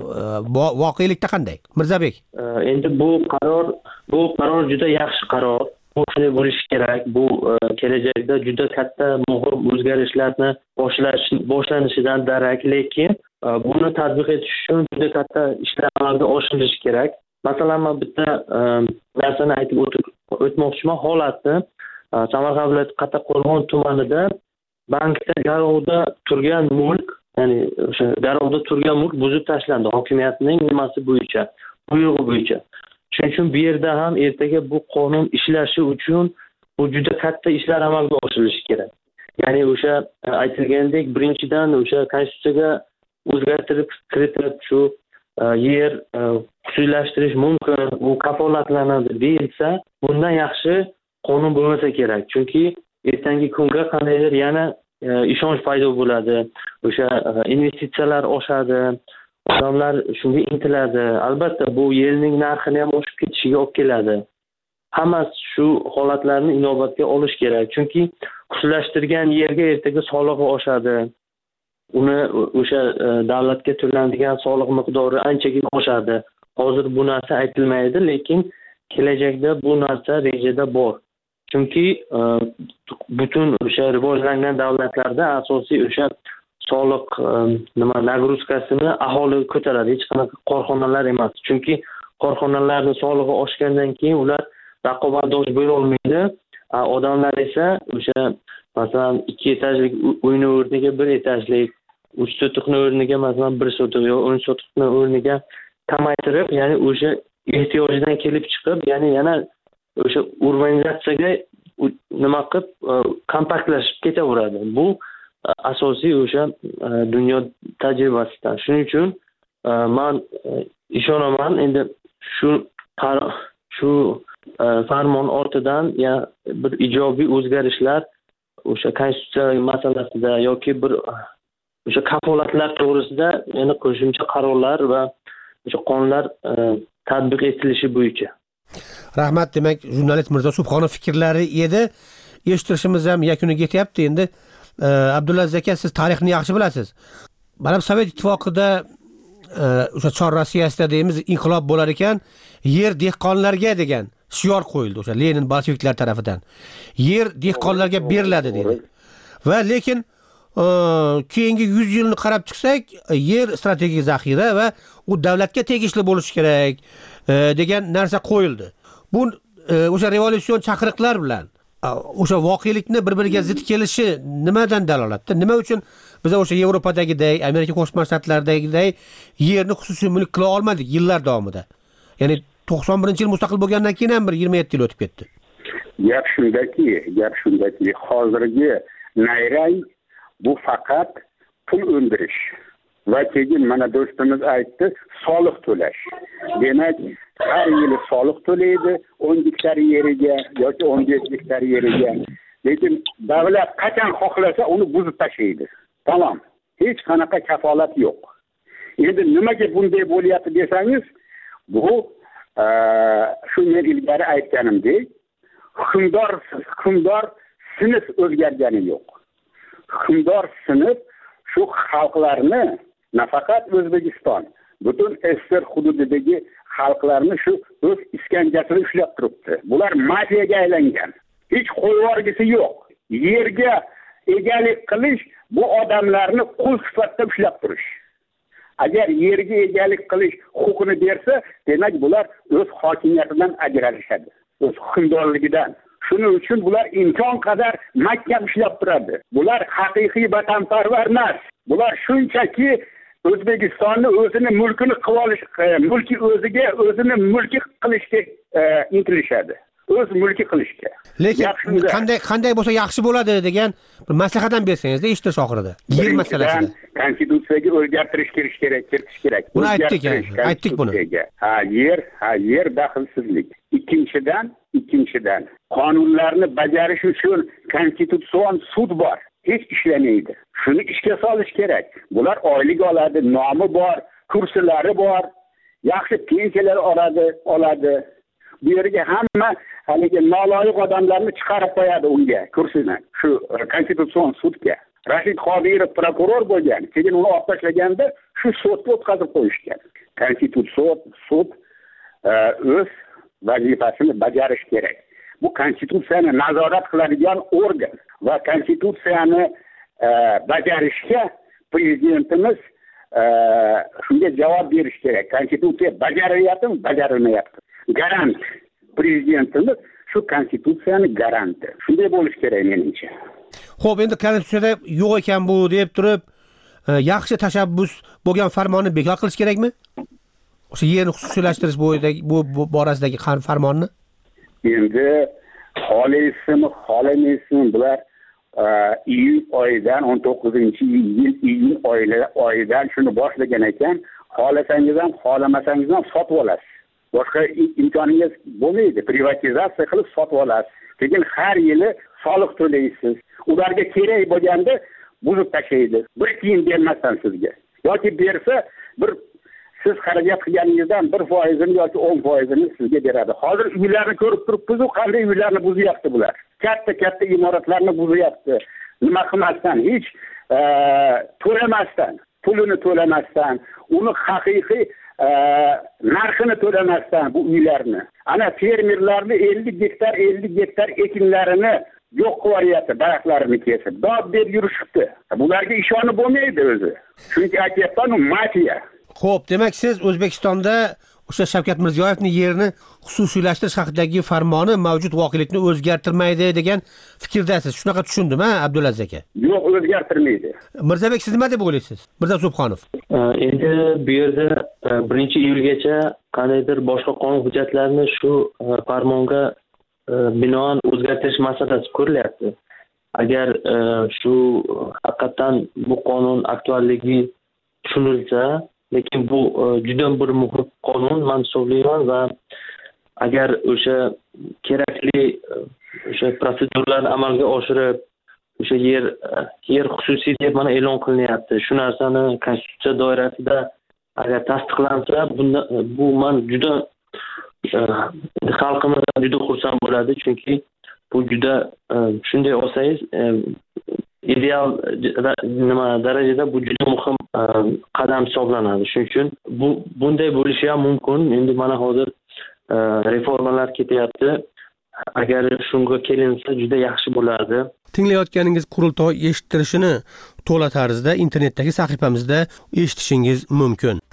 voqelikda qanday? Mirzabek. Endi bu qaror juda yaxshi qaror. Bu shunday bo'lishi kerak. Bu kelajakda juda katta muhim o'zgarishlarni boshlanishidan darak, lekin buni tatbiq etish uchun juda katta ishlar amalga oshirilishi kerak. Masalan, men bitta narsani aytib o'tmoqchiman. Holatni Samarqand viloyati Kattaqo'rg'on tumanida bankda garovda turgan mulk, ya'ni o'sha garovda turgan mulk buzib tashlandi hokimiyatning nimasi bo'yicha, buyrug'i bo'yicha. Shuning uchun bu yerda ham ertaga bu qonun ishlashi uchun bu juda katta ishlar amalga oshirilishi kerak. Ya'ni o'sha aytilgandek, birinchidan o'sha konstitutsiyaga o'zgartirib kiritib shu yer xususiylashtirish mumkin, u kafolatlanadi deyilsa, bundan yaxshi qonun bo'lmasa kerak. Chunki ertangi kunga qandaydir yana ishonch paydo bo'ladi. O'sha investitsiyalar oshadi, odamlar shunga intiladi. Albatta bu yerning narxini ham oshib ketishiga olib keladi. Hammasi shu holatlarni inobatga olish kerak. Chunki xususiylashtirgan yerga ertaga solig'i oshadi. Uni o'sha davlatga to'lanadigan soliq miqdori anchagina oshadi. Hozir bu narsa aytilmaydi, lekin kelajakda bu narsa rejada bor. Chunki butun o'sha rivojlangan davlatlarda asosiy o'sha soliq nagruzkasini aholi ko'taradi, hech qanaqa korxonalar emas. Chunki korxonalarning solig'i oshgandan keyin ular raqobatdosh bo'la olmaydi. Odamlar esa o'sha masalan 2 etajlik uyni o'rniga 1 etajlik, 3 sotixni o'rniga masalan 1 sotiq yo 10 sotiqni o'rniga kamaytirib, ya'ni o'sha ehtiyojidan kelib chiqib, ya'ni yana o'sha urbanizatsiyaga nima qilib kompaktlashib ketaveradi. Bu asosiy o'sha dunyo tajribasidan. Shuning uchun men ishonaman, endi shu farmon ortidan bir ijobiy o'zgarishlar o'sha konstitutsiya masalasida yoki bir o'sha kafolatlar to'g'risida yana qo'shimcha qarorlar va o'sha qonunlar tatbiq etilishi bo'yicha. Rahmat. Demak, jurnalist Mirzo Subhonov fikrlari edi. Eshittirishimiz ham yakuniga yetyapti. Endi Abdulaziz aka, siz tarixni yaxshi bilasiz. Mana Sovet ittifoqida o'sha Chor Rossiyasida deymiz inqilob bo'lar ekan, yer dehqonlarga degan shior qo'yildi o'sha Lenin bolsheviklar tomonidan. Yer dehqonlarga beriladi dedi. Va lekin keyingi 100 yilni qarab chiqsak, yer strategik zaxira va u davlatga tegishli bo'lishi kerak degan narsa qo'yildi. Bu o'sha revolyusion chaqiriqlar bilan o'sha voqelikni bir-biriga zid kelishi nimadan dalolatda? Nima uchun biz o'sha Yevropadagidek, Amerika Qo'shma Shtatlaridagidek yerni xususiy mulk qila olmadik yillar davomida? Ya'ni 91-yil mustaqil bo'lgandan keyin ham bir 27 yil o'tib ketdi. Gap shundaki, hozirgi nayrang bu faqat pul o'ndirish va keyin mana do'stimiz aytdi, soliq to'lash. Demak, har yili soliq to'laydi 10 gektar yeriga yoki 15 gektar yeriga. Lekin davlat qachon xohlasa uni buzib tashlaydi. Tamam. Hech qanaqa kafolat yo'q. Endi nimaga bunday bo'lyapti desangiz, bu shu men ilgari aytganimdek, hukmdor sinf o'zgargani yo'q. Hukmdor sinf shu xalqlarni, nafaqat O'zbekiston, butun SSR hududidagi xalqlarni shu o'z iskanjasida ushlab turibdi. Bular mafiyaga aylangan. Hech qo'yvorgisi yo'q. Yerga egalik qilish bu odamlarni qul sifatida ushlab turish. Agar yerga egalik qilish huquqini bersa, demak bular o'z hokimiyatidan ajralishadi, o'z hukmdorligidan. Shuning uchun bular imkon qadar mahkam ishlab turadi. Bular haqiqiy vatanparvar emas. Bular shunchaki O'zbekistonni o'zini mulkini qilib olish, mulki o'ziga o'zini mulki qilishga intilishadi. O'z mulki qilishga. Lekin qanday bo'lsa yaxshi bo'ladi degan bir maslahat ham bersangiz-da eshitish oxirida. Yer masalasida. Konstitutsiyaga o'zgartirish kiritish kerak. Buni aytdik buni. Yer daxlsizlik. Ikkinchidan qonunlarni bajarish uchun konstitutsion sud bor. Hech ishlamaydi. Shuni ishga solish kerak. Bular oylik oladi, nomi bor, kursilari bor, yaxshi pensiyalar oladi. Bu yerga hamma haligi noloyiq odamlarni chiqarib qo'yadi unga, kursini. Shu konstitutsion sudga. Rashid Qodirov prokuror bo'lgan, keyin uni olib tashlaganda shu sudga o'tkazib qo'yishgan. Konstitutsion sud o'z vazifasini bajarish kerak. Bu konstitutsiyani nazorat qiladigan organ va konstitutsiyani bajarishga prezidentimiz shunga javob berish kerak. Konstitutsiya bajarilyaptimi, bajarilmayapti. Garant prezidentimiz shu konstitutsiyani garanti. Shunday bo'lish kerak menimcha. Xo'p, endi konstitutsiyada yo'q ekan bu deb turib, yaxshi tashabbus bo'lgan farmonni bekor qilish kerakmi? O'sha yerni xususiylashtirish bo'yicha bu borasidagi farmonni? Endi xohlamaysizmi bular iyun oyidan 19-yil iyun oyidan shuni boshlagan ekan, xohlasangiz ham xohlamasangiz ham sotib olasiz. Boshqa imkoningiz bo'lmaydi. Privatizatsiya qilib sotib olasiz. Keyin har yili soliq to'laysiz. Ularga kerak bo'lganda buzib tashlaydi. Bir tiyin bermasdan sizga. Yoki bersa bir siz xarajat qilganingizdan 1% yoki 10% sizga beradi. Hozir uylarni ko'rib turibsiz, qanday uylarni buzyapti bular. Katta imoratlarni buzyapti. Nima qilmasdan, hech to'lamasdan, pulini to'lamasdan, uni haqiqiy narxini to'lamasdan bu uylarni. Ana fermerlarni 50 gektar ekinlarini yo'q qilyapti, daraxtlarini kesib. Dod deb yurishibdi. Bularga ishonib bo'lmaydi o'zi. Chunki aytyapman, u mafiya. Xo'p, demak siz O'zbekistonda o'sha Shavkat Mirziyoyevning yerni xususiylashtirish haqidagi farmoni mavjud voqelikni o'zgartirmaydi degan fikrdasiz. Shunaqa tushundim, Abdulaziz aka? Yo'q, o'zgartirmaydi. Mirzabek, siz nima deb o'ylaysiz? Mirzo Subhonov. Endi bu yerda 1-iyulgacha qandaydir boshqa qonun hujjatlarini shu farmonga binoan o'zgartirish masalasi ko'rilyapti. Agar shu haqiqatan bu qonun aktualligi tushunilsa, lekin bu juda bir muhim qonun men hisoblayman va agar o'sha kerakli o'sha proseduralarni amalga oshirib o'sha yer xususiy deb mana e'lon qilinyapti. Shu narsani konstitutsiya doirasida agar tasdiqlansa, bu men juda xalqimizdan juda xursand bo'ladi, chunki bu juda shunday olsangiz ideal darajada bu juda muhim qadam hisoblanadi. Shuning uchun bunday bo'lishi ham mumkin. Endi mana hozir reformalar ketyapti. Agar shunga kelinsa juda yaxshi bo'lardi. Tinglayotganingiz qurultoy eshittirishini to'la tarzda internetdagi sahifamizda eshitishingiz mumkin.